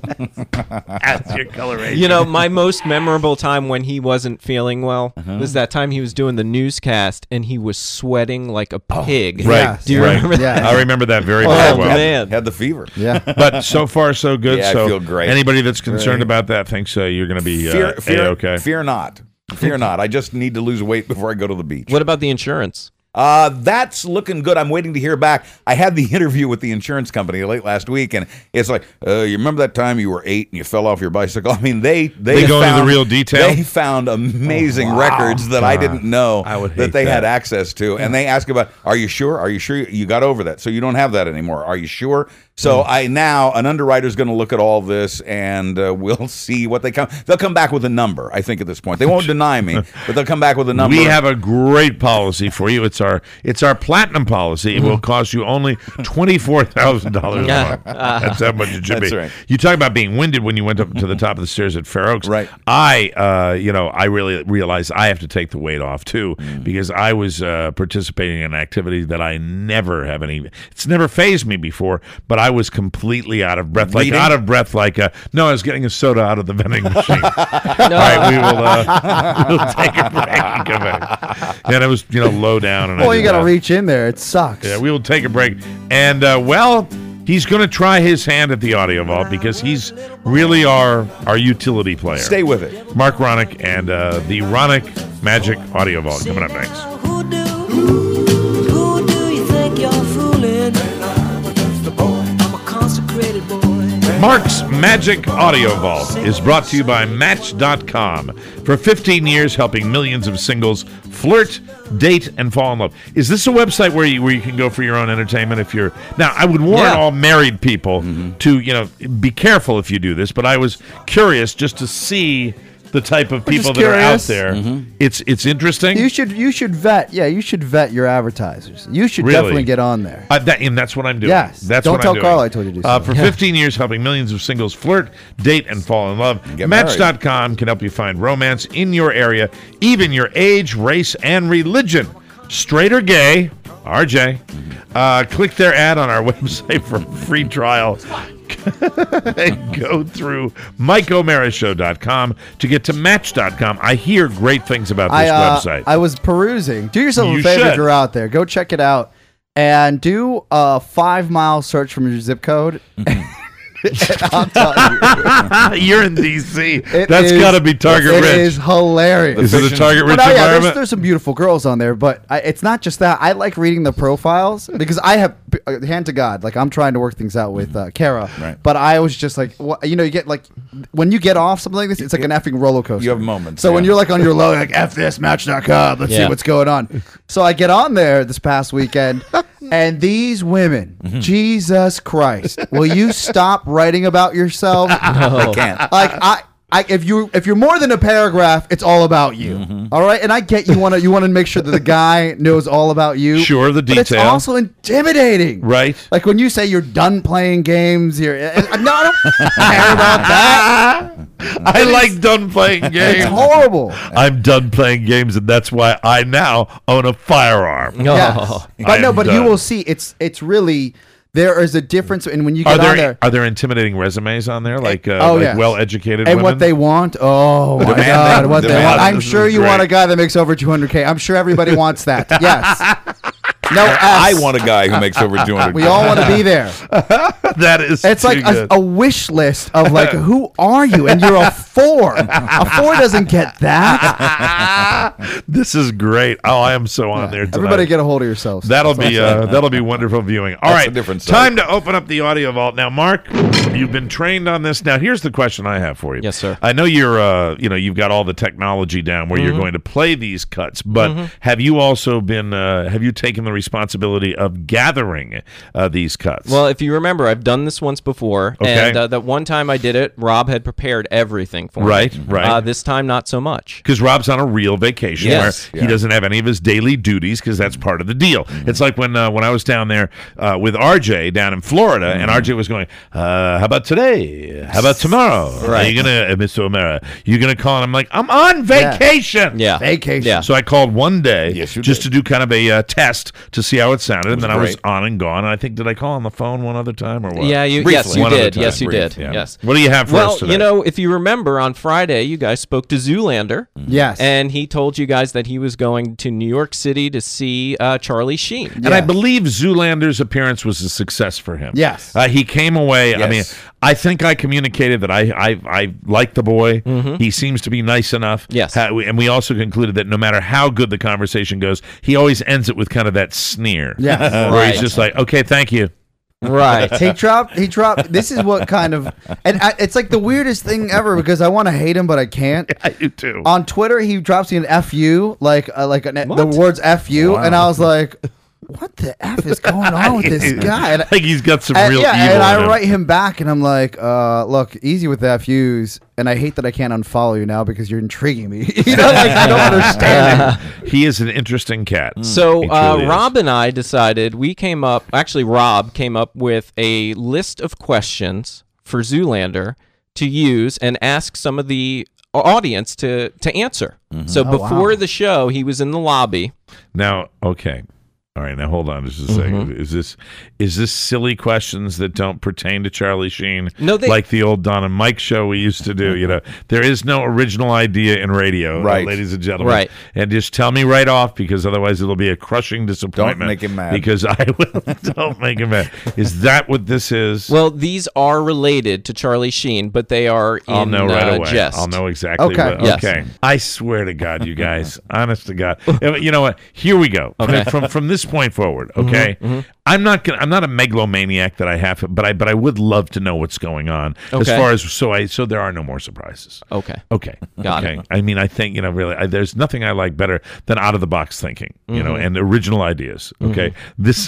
Speaker 1: That's your coloration.
Speaker 4: You know, my most memorable time when he wasn't feeling well
Speaker 2: Uh-huh.
Speaker 4: was that time he was doing the newscast and he was sweating like a pig.
Speaker 1: Right.
Speaker 3: Yes.
Speaker 4: Do you
Speaker 1: right.
Speaker 4: remember that?
Speaker 3: Yeah.
Speaker 1: I remember that very,
Speaker 4: Oh,
Speaker 1: very well.
Speaker 4: man.
Speaker 2: Had the fever.
Speaker 3: Yeah.
Speaker 1: But so far, so good.
Speaker 2: Yeah, I
Speaker 1: so
Speaker 2: feel great.
Speaker 1: anybody that's concerned about that thinks uh, you're going to be
Speaker 2: Fear,
Speaker 1: uh,
Speaker 2: fear,
Speaker 1: A-okay.
Speaker 2: fear not. Fear not. I just need to lose weight before I go to the beach.
Speaker 4: What about the insurance?
Speaker 2: Uh, that's looking good. I'm waiting to hear back. I had the interview with the insurance company late last week, and it's like, uh, you remember that time you were eight and you fell off your bicycle? I mean, they they,
Speaker 1: They go into
Speaker 2: found,
Speaker 1: the real detail?
Speaker 2: They found amazing records that I didn't know
Speaker 1: I would hate
Speaker 2: that they had
Speaker 1: that.
Speaker 2: access to, and they ask about, are you sure? Are you sure you got over that? So you don't have that anymore? Are you sure? So I now an underwriter's going to look at all this, and uh, we'll see what they come. They'll come back with a number. I think at this point they won't deny me, but they'll come back with a number.
Speaker 1: We have a great policy for you. It's our it's our platinum policy. It will cost you only twenty four thousand dollars a month. That's how much it should
Speaker 2: That's
Speaker 1: be.
Speaker 2: right.
Speaker 1: You talk about being winded when you went up to the top of the stairs at Fair Oaks.
Speaker 2: Right.
Speaker 1: I, uh, you know, I really realized I have to take the weight off too,
Speaker 2: Mm.
Speaker 1: because I was uh, participating in an activity that I never have any. It's never fazed me before, but I was completely out of breath, like
Speaker 2: Reading?
Speaker 1: out of breath, like uh, no, I was getting a soda out of the vending machine. All right, we will uh, we'll take a break and come back. And it was, you know, low down. And I
Speaker 3: Well, you
Speaker 1: did
Speaker 3: got to
Speaker 1: that.
Speaker 3: reach in there. It sucks.
Speaker 1: Yeah, we will take a break. And, uh, well, he's going to try his hand at the Audio Vault because he's really our our utility player.
Speaker 2: Stay with it.
Speaker 1: Mark Ronick and uh, the Ronick Magic Audio Vault coming up next.
Speaker 10: Who do, who do you think you're fooling? I'm a consecrated boy.
Speaker 1: Mark's Magic Audio Vault is brought to you by Match dot com. For fifteen years, helping millions of singles flirt, date, and fall in love. Is this a website where you where you can go for your own entertainment? If you're now, I would warn
Speaker 4: Yeah.
Speaker 1: all married people to you know be careful if you do this. But I was curious just to see the type of
Speaker 3: We're
Speaker 1: people
Speaker 3: just
Speaker 1: that are out
Speaker 3: curious.
Speaker 1: there. It's it's interesting.
Speaker 3: You should you should vet. Yeah, you should vet your advertisers. You should
Speaker 1: Really?
Speaker 3: definitely get on there.
Speaker 1: Uh, that, and that's what I'm doing.
Speaker 3: Yes.
Speaker 1: That's
Speaker 3: Don't
Speaker 1: what
Speaker 3: tell
Speaker 1: I'm doing.
Speaker 3: Carl I told you to do
Speaker 1: Uh,
Speaker 3: so.
Speaker 1: for
Speaker 3: Yeah.
Speaker 1: fifteen years, helping millions of singles flirt, date, and fall in love.
Speaker 2: Get
Speaker 1: Match dot com can help you find romance in your area, even your age, race, and religion. Straight or gay, R J. Uh, click their ad on our website for a free trial. and go through Mike O'Mara Show dot com to get to Match dot com. I hear great things about this
Speaker 3: I, uh,
Speaker 1: website.
Speaker 3: I was perusing. Do yourself
Speaker 1: You
Speaker 3: a favor
Speaker 1: should.
Speaker 3: if you're out there. Go check it out and do a five mile search from your zip code. I'll tell you.
Speaker 1: You're in D C.
Speaker 3: It
Speaker 1: That's
Speaker 3: is-
Speaker 1: got to be Target
Speaker 3: It
Speaker 1: Rich.
Speaker 3: is hilarious.
Speaker 1: Is it a Target Rich
Speaker 3: Well, no, yeah, there's,
Speaker 1: environment?
Speaker 3: there's some beautiful girls on there, but I, it's not just that. I like reading the profiles because I have, uh, hand to God, like I'm trying to work things out with uh, Kara.
Speaker 2: Right.
Speaker 3: But I was just like, what, you know, you get like, when you get off something like this, it's like an effing roller coaster.
Speaker 2: You have moments,
Speaker 3: So when
Speaker 2: yeah.
Speaker 3: you're like on your low, like, F this, Match dot com, let's see
Speaker 4: Yeah.
Speaker 3: what's going on. So I get on there this past weekend, and these women, Jesus Christ, will you stop writing about yourself?
Speaker 2: I can't.
Speaker 3: Like I, I, if you if you're more than a paragraph, it's all about you.
Speaker 2: Mm-hmm.
Speaker 3: All right, and I get you want to you want to make sure that the guy knows all about you.
Speaker 1: Sure, the
Speaker 3: but it's
Speaker 1: detail.
Speaker 3: also intimidating,
Speaker 1: Right.
Speaker 3: Like when you say you're done playing games, you're uh, no, I don't care about that.
Speaker 1: I like done playing
Speaker 3: It's
Speaker 1: games.
Speaker 3: horrible.
Speaker 1: I'm done playing games, and that's why I now own a firearm.
Speaker 4: No.
Speaker 3: Yes.
Speaker 1: I
Speaker 3: But no,
Speaker 1: am
Speaker 3: but you
Speaker 1: done.
Speaker 3: will see it's it's really there is a difference in when you
Speaker 1: Are
Speaker 3: get on
Speaker 1: there
Speaker 3: there.
Speaker 1: are there intimidating resumes on there, like uh,
Speaker 3: Oh,
Speaker 1: like
Speaker 3: yes.
Speaker 1: well-educated
Speaker 3: And
Speaker 1: women?
Speaker 3: what they want, oh my
Speaker 2: demanding-
Speaker 3: God, what they
Speaker 2: demanding.
Speaker 3: want. I'm
Speaker 1: This
Speaker 3: sure
Speaker 1: is
Speaker 3: you want
Speaker 1: great.
Speaker 3: a guy that makes over two hundred K. I'm sure everybody wants that. Yes. No S.
Speaker 2: I want a guy who makes over two hundred.
Speaker 3: We all want to be there.
Speaker 1: That is
Speaker 3: It's
Speaker 1: too
Speaker 3: like a,
Speaker 1: good.
Speaker 3: a wish list of like, who are you? And you're a four. A four doesn't get that.
Speaker 1: This is great. Oh, I am so on there tonight.
Speaker 3: Everybody get a hold of yourselves.
Speaker 1: That'll be uh, that'll be wonderful viewing. All
Speaker 2: That's
Speaker 1: right,
Speaker 2: a different side.
Speaker 1: time to open up the audio vault now. Mark, you've been trained on this. Now, here's the question I have for you.
Speaker 4: Yes, sir.
Speaker 1: I know you're, uh, you know, you've got all the technology down where
Speaker 4: Mm-hmm.
Speaker 1: you're going to play these cuts, but have you also been, uh, have you taken the responsibility of gathering uh, these cuts?
Speaker 4: Well, if you remember, I've done this once before,
Speaker 1: Okay.
Speaker 4: and uh, that one time I did it, Rob had prepared everything for
Speaker 1: Right,
Speaker 4: me.
Speaker 1: right.
Speaker 4: Uh, this time, not so much.
Speaker 1: Because Rob's on a real vacation
Speaker 4: Yes.
Speaker 1: where he doesn't have any of his daily duties because that's part of the deal. It's like when uh, when I was down there uh, with R J down in Florida, and R J was going, uh, "How about today? How about tomorrow? Are you gonna, uh, Mister O'Mara? You gonna call?" And I'm like, "I'm on vacation."
Speaker 4: Yeah.
Speaker 3: Vacation.
Speaker 4: Yeah.
Speaker 1: So I called one day
Speaker 2: Yes, you
Speaker 1: just
Speaker 2: did.
Speaker 1: to do kind of a uh, test to see how it sounded, and then I was
Speaker 2: great.
Speaker 1: on and gone. And I think did I call on the phone one other time or what?
Speaker 4: Yeah, you,
Speaker 2: Briefly.
Speaker 4: yes, you
Speaker 1: One other
Speaker 4: did.
Speaker 1: time.
Speaker 4: Yes, you
Speaker 1: Brief,
Speaker 4: did.
Speaker 1: yeah.
Speaker 4: Yes.
Speaker 1: What do you have for
Speaker 4: Well,
Speaker 1: us today?
Speaker 4: you know, if you remember on Friday, you guys spoke to Zoolander.
Speaker 3: Yes.
Speaker 4: And he told you guys that he was going to New York City to see uh, Charlie Sheen.
Speaker 1: And I believe Zoolander's appearance was a success for him.
Speaker 3: Yes.
Speaker 1: Uh, he came away. I
Speaker 2: Yes.
Speaker 1: mean, I think I communicated that I I, I like the boy. He seems to be nice enough.
Speaker 4: Yes.
Speaker 1: Ha- and we also concluded that no matter how good the conversation goes, he always ends it with kind of that sneer.
Speaker 3: Yes.
Speaker 1: Where
Speaker 4: Right.
Speaker 1: he's just like, okay, thank you.
Speaker 4: Right.
Speaker 3: He dropped. He dropped. This is what kind of, and I, it's like the weirdest thing ever because I want to hate him, but I can't.
Speaker 1: I do too.
Speaker 3: On Twitter, he drops me an F U, like uh, like an, the words F U, and I was like, "What the F is going on with this guy?" And,
Speaker 1: like he's got some
Speaker 3: and,
Speaker 1: real
Speaker 3: yeah,
Speaker 1: evil
Speaker 3: and
Speaker 1: in
Speaker 3: I
Speaker 1: him.
Speaker 3: write him back, and I'm like, uh, "Look, easy with the F Us." And I hate that I can't unfollow you now because you're intriguing me. You know, like I don't understand it.
Speaker 1: He is an interesting cat.
Speaker 4: So
Speaker 1: He
Speaker 4: uh,
Speaker 1: truly is.
Speaker 4: Rob and I decided we came up. Actually, Rob came up with a list of questions for Zoolander to use and ask some of the audience to to answer. So
Speaker 3: Oh,
Speaker 4: before
Speaker 3: wow.
Speaker 4: the show, he was in the lobby.
Speaker 1: Now, okay. All right, now hold on just a second.
Speaker 4: Mm-hmm.
Speaker 1: Is this is this silly questions that don't pertain to Charlie Sheen?
Speaker 4: No, they-
Speaker 1: like the old Don and Mike show we used to do. You know, there is no original idea in radio, uh,
Speaker 2: Right.
Speaker 1: ladies and gentlemen.
Speaker 4: Right.
Speaker 1: And just tell me right off because otherwise it'll be a crushing disappointment.
Speaker 2: make him mad.
Speaker 1: Because I will. Don't make him mad. Is that what this is?
Speaker 4: Well, these are related to Charlie Sheen, but they are in
Speaker 1: I'll know right
Speaker 4: uh,
Speaker 1: away.
Speaker 4: jest.
Speaker 1: I'll know exactly.
Speaker 3: Okay.
Speaker 1: What,
Speaker 4: Yes.
Speaker 1: Okay. I swear to God, you guys. Honest to God. You know what? Here we go.
Speaker 4: Okay.
Speaker 1: From from this point forward. Okay. I'm not gonna. I'm not a megalomaniac that I have, but I but I would love to know what's going on as
Speaker 4: Okay.
Speaker 1: far as so I so there are no more surprises.
Speaker 4: Okay.
Speaker 1: Okay.
Speaker 4: Got
Speaker 1: okay.
Speaker 4: it.
Speaker 1: I mean, I think, you know, really, I, there's nothing I like better than out of the box thinking, you know, and original ideas. Okay. This,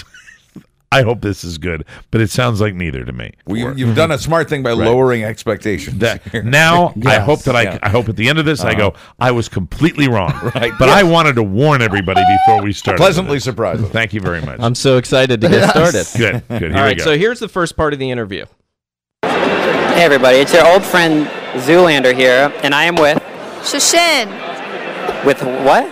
Speaker 1: I hope this is good, but it sounds like neither to me.
Speaker 2: Well, you, you've done a smart thing by lowering expectations.
Speaker 1: That now, I
Speaker 3: Yes.
Speaker 1: hope that I,
Speaker 2: Yeah.
Speaker 1: I hope at the end of this, I go, I was completely wrong.
Speaker 2: Right.
Speaker 1: But I wanted to warn everybody before we started.
Speaker 2: Pleasantly
Speaker 1: this.
Speaker 2: surprised.
Speaker 1: Thank you very much.
Speaker 4: I'm so excited to get started.
Speaker 1: good. Good. Here
Speaker 4: All
Speaker 1: we
Speaker 4: right,
Speaker 1: go.
Speaker 4: so here's the first part of the interview.
Speaker 11: Hey everybody, it's your old friend Zoolander here, and I am with
Speaker 12: Shashin.
Speaker 11: with what?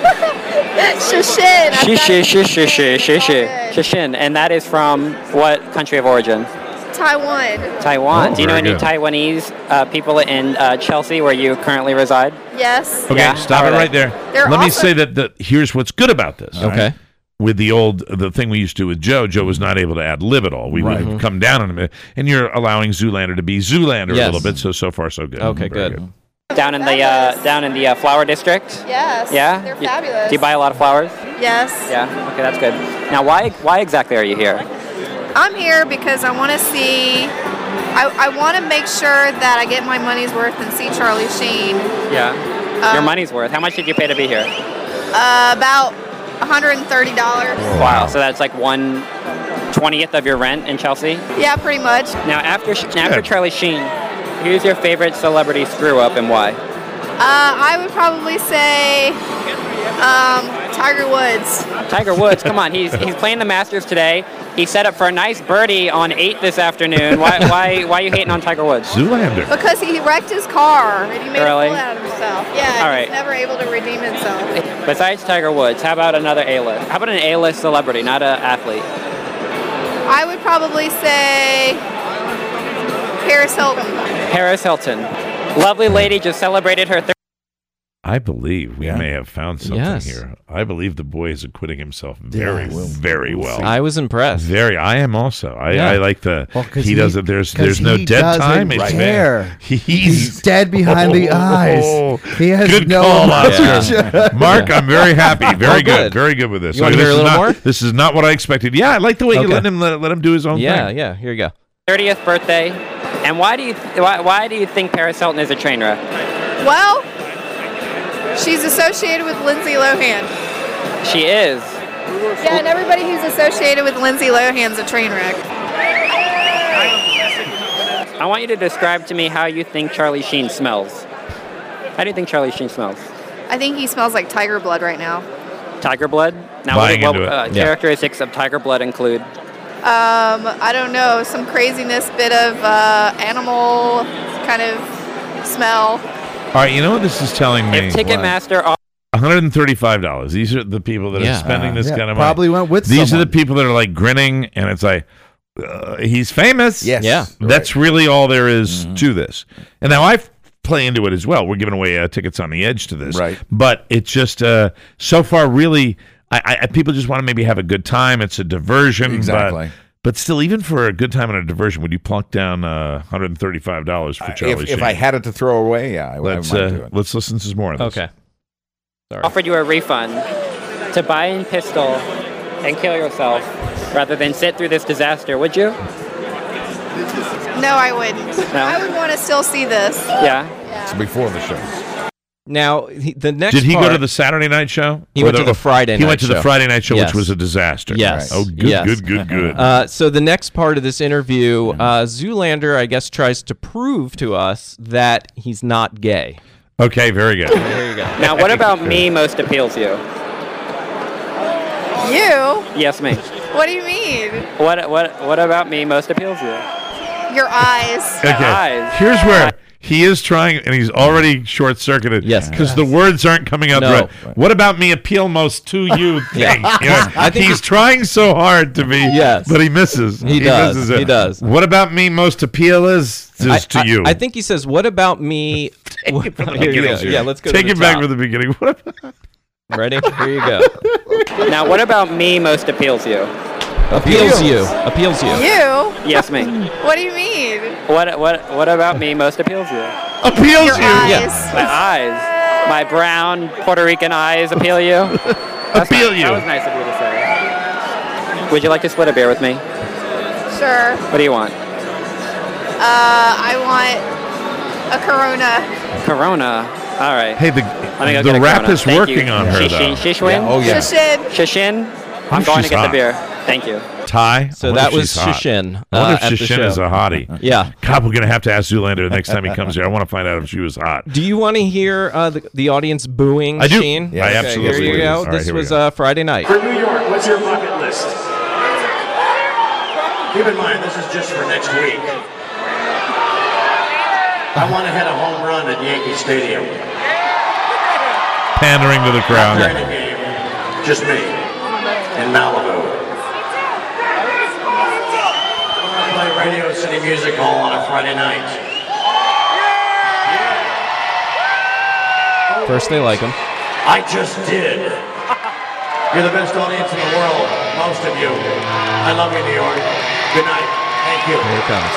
Speaker 12: Shashin.
Speaker 11: Shishi shishi shishi shishi Shishin, and that is from what country of origin?
Speaker 7: Taiwan.
Speaker 11: Taiwan.
Speaker 1: Oh,
Speaker 11: Do you know
Speaker 1: very
Speaker 11: any
Speaker 1: good.
Speaker 11: Taiwanese uh, people in uh, Chelsea, where you currently reside?
Speaker 7: Yes.
Speaker 1: Okay,
Speaker 11: Yeah,
Speaker 1: stop
Speaker 11: how
Speaker 1: it
Speaker 11: are
Speaker 1: right
Speaker 11: they?
Speaker 1: there.
Speaker 7: They're
Speaker 1: Let me
Speaker 7: also-
Speaker 1: say that the, here's what's good about this. all
Speaker 4: Okay.
Speaker 1: right? With the old, the thing we used to do with Joe, Joe was not able to ad lib at all. We would come down in a minute, and you're allowing Zoolander to be Zoolander
Speaker 4: Yes.
Speaker 1: a little bit. So so far so good.
Speaker 4: Okay,
Speaker 1: Very
Speaker 4: good.
Speaker 11: Down in the uh, down in the uh, flower district.
Speaker 7: Yes.
Speaker 11: Yeah.
Speaker 7: They're
Speaker 11: You-
Speaker 7: fabulous.
Speaker 11: Do you buy a lot of flowers?
Speaker 7: Yes.
Speaker 11: Yeah. Okay, that's good. Now, why why exactly are you here?
Speaker 7: I'm here because I want to see. I, I want to make sure that I get my money's worth and see Charlie Sheen.
Speaker 11: Yeah.
Speaker 7: Um,
Speaker 11: Your money's worth. How much did you pay to be here?
Speaker 7: Uh, about one hundred thirty dollars.
Speaker 11: Wow. So that's like one twentieth of your rent in Chelsea.
Speaker 7: Yeah, pretty much.
Speaker 11: Now, after after Charlie Sheen, who's your favorite celebrity screw up and why?
Speaker 7: Uh, I would probably say um, Tiger Woods.
Speaker 11: Tiger Woods, come on, he's he's playing the Masters today. He set up for a nice birdie on eight this afternoon. Why why why are you hating on Tiger Woods?
Speaker 1: Zoolander.
Speaker 7: Because he wrecked his car and he made
Speaker 11: Really?
Speaker 7: a fool out of himself. Yeah,
Speaker 11: All right.
Speaker 7: he's never able to redeem himself.
Speaker 11: Besides Tiger Woods, how about another A-list? How about an A-list celebrity, not an athlete?
Speaker 7: I would probably say Paris Hilton.
Speaker 11: Paris Hilton. Lovely lady just celebrated her third.
Speaker 1: I believe we
Speaker 2: Yeah.
Speaker 1: may have found something
Speaker 4: Yes.
Speaker 1: here. I believe the boy is acquitting himself very,
Speaker 3: Yes.
Speaker 1: very well.
Speaker 4: I was impressed.
Speaker 1: Very. I am also. I,
Speaker 4: Yeah.
Speaker 1: I like the.
Speaker 3: Well, 'cause
Speaker 1: he,
Speaker 3: he-
Speaker 1: doesn't. There's
Speaker 3: 'cause
Speaker 1: there's no
Speaker 3: he
Speaker 1: dead
Speaker 3: doesn't
Speaker 1: time. It's
Speaker 3: care.
Speaker 1: man. He's,
Speaker 3: He's dead behind the
Speaker 1: Oh,
Speaker 3: eyes. He has
Speaker 1: good
Speaker 3: no
Speaker 1: call,
Speaker 3: emotion.
Speaker 1: Oscar. Mark, I'm very happy. Very
Speaker 4: Oh,
Speaker 1: good.
Speaker 4: good.
Speaker 1: Very good with this.
Speaker 4: You wanna
Speaker 1: this
Speaker 4: hear a
Speaker 1: is
Speaker 4: little
Speaker 1: not,
Speaker 4: more?
Speaker 1: This is not what I expected. Yeah, I like the way you
Speaker 4: Okay.
Speaker 1: let him let, let him do his own
Speaker 4: Yeah,
Speaker 1: thing.
Speaker 4: yeah. Here you go.
Speaker 11: thirtieth birthday. And why do you why, why do you think Paris Hilton is a train wreck?
Speaker 7: Well, she's associated with Lindsay Lohan.
Speaker 11: She is.
Speaker 7: Yeah, and everybody who's associated with Lindsay Lohan's a train wreck.
Speaker 11: I want you to describe to me how you think Charlie Sheen smells. How do you think Charlie Sheen smells?
Speaker 7: I think he smells like tiger blood right now.
Speaker 11: Tiger blood? Now,
Speaker 1: Buying
Speaker 11: what,
Speaker 1: into
Speaker 11: what
Speaker 1: it.
Speaker 11: uh,
Speaker 4: Yeah.
Speaker 11: characteristics of tiger blood include?
Speaker 7: Um, I don't know, some craziness, bit of uh, animal kind of smell.
Speaker 1: All right. You know what this is telling me?
Speaker 11: If Ticketmaster
Speaker 1: one hundred thirty-five dollars. These are the people that
Speaker 4: Yeah.
Speaker 1: are spending this
Speaker 3: Yeah,
Speaker 1: kind of money.
Speaker 3: probably went with
Speaker 1: These
Speaker 3: someone.
Speaker 1: are the people that are like grinning, and it's like uh, he's famous.
Speaker 2: Yes.
Speaker 4: Yeah.
Speaker 1: That's really all there is to this. And now I play into it as well. We're giving away uh, tickets on the edge to this,
Speaker 2: Right.
Speaker 1: But it's just uh, so far really. I, I people just want to maybe have a good time. It's a diversion,
Speaker 2: Exactly.
Speaker 1: But, but still, even for a good time and a diversion, would you plunk down uh, one hundred thirty-five dollars for Charlie
Speaker 2: If,
Speaker 1: Sheen?
Speaker 2: if I had it to throw away, yeah, I,
Speaker 1: let's
Speaker 2: I might
Speaker 1: uh,
Speaker 2: do it.
Speaker 1: let's listen to some more of this.
Speaker 4: Okay. Sorry.
Speaker 11: offered you a refund to buy in pistol and kill yourself rather than sit through this disaster, would you?
Speaker 7: No, I wouldn't.
Speaker 11: No?
Speaker 7: I would want to still see this.
Speaker 11: Yeah.
Speaker 2: It's before the show.
Speaker 4: Now, he, the next
Speaker 1: Did he
Speaker 4: part,
Speaker 1: go to the Saturday night show?
Speaker 4: He
Speaker 1: Or
Speaker 4: went to the Friday
Speaker 1: He
Speaker 4: night
Speaker 1: went to the
Speaker 4: show.
Speaker 1: Friday night show,
Speaker 4: Yes.
Speaker 1: which was a disaster.
Speaker 4: Yes.
Speaker 1: Oh, good,
Speaker 4: Yes.
Speaker 1: good, good, good.
Speaker 4: Uh, so the next part of this interview, uh, Zoolander, I guess, tries to prove to us that he's not gay.
Speaker 1: Okay, very good.
Speaker 4: There you go.
Speaker 11: Now, what about me most appeals you?
Speaker 7: You?
Speaker 11: Yes, me.
Speaker 7: What do you mean?
Speaker 11: What what what about me most appeals you?
Speaker 7: Your eyes.
Speaker 1: Okay.
Speaker 11: Eyes.
Speaker 1: Here's where he is trying, and he's already short circuited.
Speaker 4: Yes.
Speaker 1: Because the words aren't coming out
Speaker 4: No.
Speaker 1: right. What about me appeal most to you
Speaker 4: Yeah.
Speaker 1: thing? You know,
Speaker 4: I think
Speaker 1: he's
Speaker 4: he-
Speaker 1: trying so hard to be,
Speaker 4: Yes.
Speaker 1: but he misses.
Speaker 4: He does.
Speaker 1: misses it.
Speaker 4: He does.
Speaker 1: What about me most appeal is, is
Speaker 4: I,
Speaker 1: to
Speaker 4: I-
Speaker 1: you.
Speaker 4: I think he says, "What about me?"
Speaker 1: Take it from the
Speaker 4: Here you
Speaker 1: beginning,
Speaker 4: go.
Speaker 1: Jim.
Speaker 4: Yeah, let's go.
Speaker 1: Take
Speaker 4: to
Speaker 1: it
Speaker 4: the
Speaker 1: back
Speaker 4: top.
Speaker 1: from the beginning. What about
Speaker 4: Ready? Here you go.
Speaker 11: Now, what about me most appeals you?
Speaker 4: Appeals you. Appeals you.
Speaker 7: You?
Speaker 11: Yes, me.
Speaker 7: What do you mean?
Speaker 11: What what what about me most appeals you?
Speaker 1: appeals
Speaker 7: Your
Speaker 1: you?
Speaker 7: eyes.
Speaker 11: My eyes, my brown Puerto Rican eyes appeal you. That's
Speaker 1: Appeal
Speaker 11: nice.
Speaker 1: you.
Speaker 11: That was nice of you to say. Would you like to split a beer with me?
Speaker 7: Sure.
Speaker 11: What do you want?
Speaker 7: Uh, I want a Corona.
Speaker 11: Corona. All right.
Speaker 1: Hey, the,
Speaker 11: Let me go
Speaker 1: the
Speaker 11: get a
Speaker 1: rap
Speaker 11: Corona.
Speaker 1: is
Speaker 11: Thank
Speaker 1: working
Speaker 11: you.
Speaker 1: on her,
Speaker 11: Shishin,
Speaker 1: though.
Speaker 11: Shishwin?
Speaker 2: Yeah. Oh, yeah.
Speaker 7: Shishin.
Speaker 11: Shishin. I'm
Speaker 1: She's
Speaker 11: going to get
Speaker 1: hot.
Speaker 11: the beer. Thank you.
Speaker 1: Ty?
Speaker 4: So
Speaker 1: I wonder
Speaker 4: that
Speaker 1: if
Speaker 4: was
Speaker 1: she's hot.
Speaker 4: Shishin,
Speaker 1: I wonder
Speaker 4: uh,
Speaker 1: if
Speaker 4: at the
Speaker 1: Shishin
Speaker 4: show.
Speaker 1: is a hottie.
Speaker 4: Yeah.
Speaker 1: God, we're going to have to ask Zoolander the next time he comes here. I want to find out if she was hot.
Speaker 4: Do you want to hear uh, the, the audience booing
Speaker 1: I do.
Speaker 4: Sheen?
Speaker 1: Yeah, I
Speaker 4: Okay,
Speaker 1: absolutely
Speaker 4: Here you
Speaker 1: do.
Speaker 4: go.
Speaker 1: All right,
Speaker 4: this
Speaker 1: here we
Speaker 4: was
Speaker 1: go.
Speaker 4: uh, Friday night.
Speaker 12: For New York, what's your bucket list? Keep in mind, this is just for next week. I want to hit a home run at Yankee Stadium.
Speaker 1: Pandering to the crowd.
Speaker 12: During the game, just me, in Malibu. I want to play Radio City Music Hall on a Friday night.
Speaker 4: First they like him.
Speaker 12: I just did. You're the best audience in the world, most of you. I love you, New York. Good night. Thank you.
Speaker 4: Here it comes.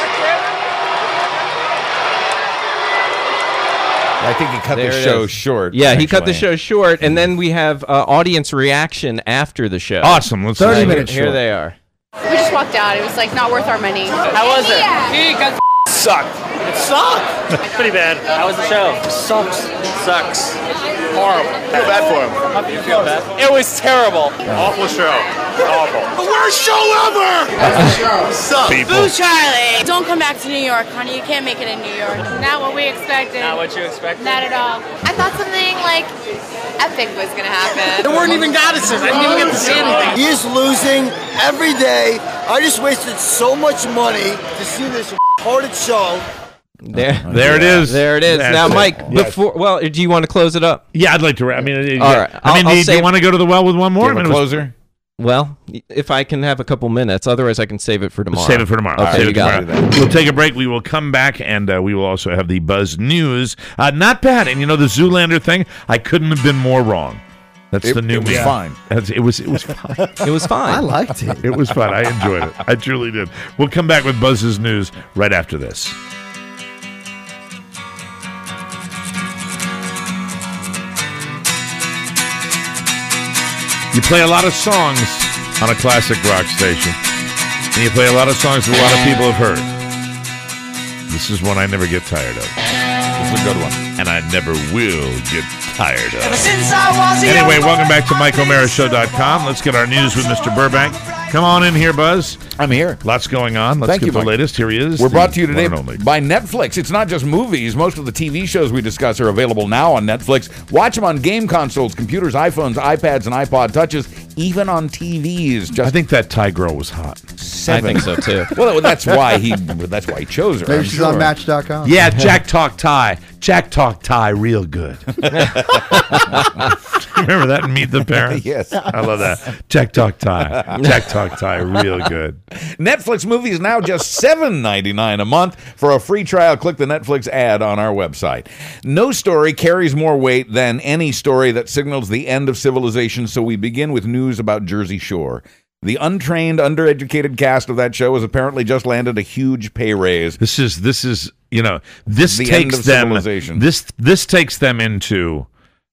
Speaker 2: I think he cut
Speaker 4: There
Speaker 2: the
Speaker 4: it
Speaker 2: show
Speaker 4: is.
Speaker 2: short.
Speaker 4: Yeah, he cut the
Speaker 2: actually.
Speaker 4: show short, and then we have uh, audience reaction after the show.
Speaker 1: Awesome. Let's
Speaker 3: thirty
Speaker 1: see.
Speaker 3: minutes
Speaker 4: Here
Speaker 3: short.
Speaker 4: they are.
Speaker 13: We just walked out. It was like not worth our money.
Speaker 11: How was it?
Speaker 13: Yeah.
Speaker 11: Sucked. It sucked. Pretty bad. How was the show? Sucks. Sucks. Horrible. I feel bad for him. How do you feel bad? It was terrible.
Speaker 12: Awful show. Awful.
Speaker 11: The worst show ever.
Speaker 12: Suck.
Speaker 13: Boo, Charlie. Don't come back to New York, honey. You can't make it in New York.
Speaker 7: Not what we expected.
Speaker 11: Not what you expected.
Speaker 7: Not at all. I thought something like epic was gonna happen.
Speaker 6: There weren't even goddesses. I didn't even get to see anything.
Speaker 14: He is losing every day. I just wasted so much money to see this retarded show.
Speaker 4: There,
Speaker 1: There it is.
Speaker 4: There it is.
Speaker 1: That's
Speaker 4: now,
Speaker 1: it.
Speaker 4: Mike,
Speaker 1: Yes.
Speaker 4: before, well, do you want to close it up?
Speaker 1: Yeah, I'd like to. I mean, uh,
Speaker 4: All
Speaker 1: yeah.
Speaker 4: right.
Speaker 1: I
Speaker 4: I'll-
Speaker 1: mean,
Speaker 4: I'll
Speaker 1: do you, do you
Speaker 4: save-
Speaker 1: want to go to the well with one more?
Speaker 2: Do you
Speaker 1: I
Speaker 2: have
Speaker 1: mean,
Speaker 2: a
Speaker 1: it was-
Speaker 2: closer?
Speaker 4: Well, if I can have a couple minutes, otherwise I can save it for tomorrow.
Speaker 1: Save it for tomorrow.
Speaker 4: Okay,
Speaker 1: Save
Speaker 4: you
Speaker 1: it
Speaker 4: got
Speaker 1: tomorrow.
Speaker 4: it.
Speaker 1: We'll take a break. We will come back, and uh, we will also have the Buzz News. Uh, not bad. And you know the Zoolander thing? I couldn't have been more wrong. That's
Speaker 2: It-
Speaker 1: the new
Speaker 2: it was
Speaker 1: me.
Speaker 2: fine.
Speaker 1: That's, it was. It was fine.
Speaker 4: It was fine.
Speaker 3: I liked it.
Speaker 1: It was fun. I enjoyed it. I truly did. We'll come back with Buzz's News right after this. You play a lot of songs on a classic rock station, and you play a lot of songs that a lot of people have heard. This is one I never get tired of.
Speaker 2: This is a good one.
Speaker 1: And I never will get tired of.
Speaker 10: Ever since I was a
Speaker 1: Anyway,
Speaker 10: young
Speaker 1: welcome
Speaker 10: boy,
Speaker 1: back to Mike O'Mara Show dot com. Let's get our news with Mister Burbank. Come on in here, Buzz.
Speaker 2: I'm here.
Speaker 1: Lots going on. Let's
Speaker 2: Thank
Speaker 1: get
Speaker 2: you,
Speaker 1: the
Speaker 2: Mike.
Speaker 1: latest. Here he is.
Speaker 2: We're
Speaker 1: the
Speaker 2: brought to you today
Speaker 1: one and only.
Speaker 2: by Netflix. It's not just movies. Most of the T V shows we discuss are available now on Netflix. Watch them on game consoles, computers, iPhones, iPads, and iPod Touches, even on T Vs. Just
Speaker 1: I think that Thai girl was hot.
Speaker 2: seven.
Speaker 4: I think so, too.
Speaker 2: Well, that's why he. That's why he chose her.
Speaker 3: Maybe
Speaker 2: I'm
Speaker 3: she's
Speaker 2: sure.
Speaker 3: on Match dot com.
Speaker 1: Yeah, Jack Talk Thai. Jack Talk Thai, real good. Remember that in Meet the Parents?
Speaker 2: Yes.
Speaker 1: I love that. Jack Talk Thai. Jack Talk Thai, real good.
Speaker 2: Netflix movies now just seven ninety-nine a month. For a free trial, click the Netflix ad on our website. No story carries more weight than any story that signals the end of civilization, so we begin with news about Jersey Shore. The untrained, undereducated cast of that show has apparently just landed a huge pay raise.
Speaker 1: This is this is you know this
Speaker 2: The
Speaker 1: takes
Speaker 2: end of
Speaker 1: them
Speaker 2: civilization.
Speaker 1: this this takes them into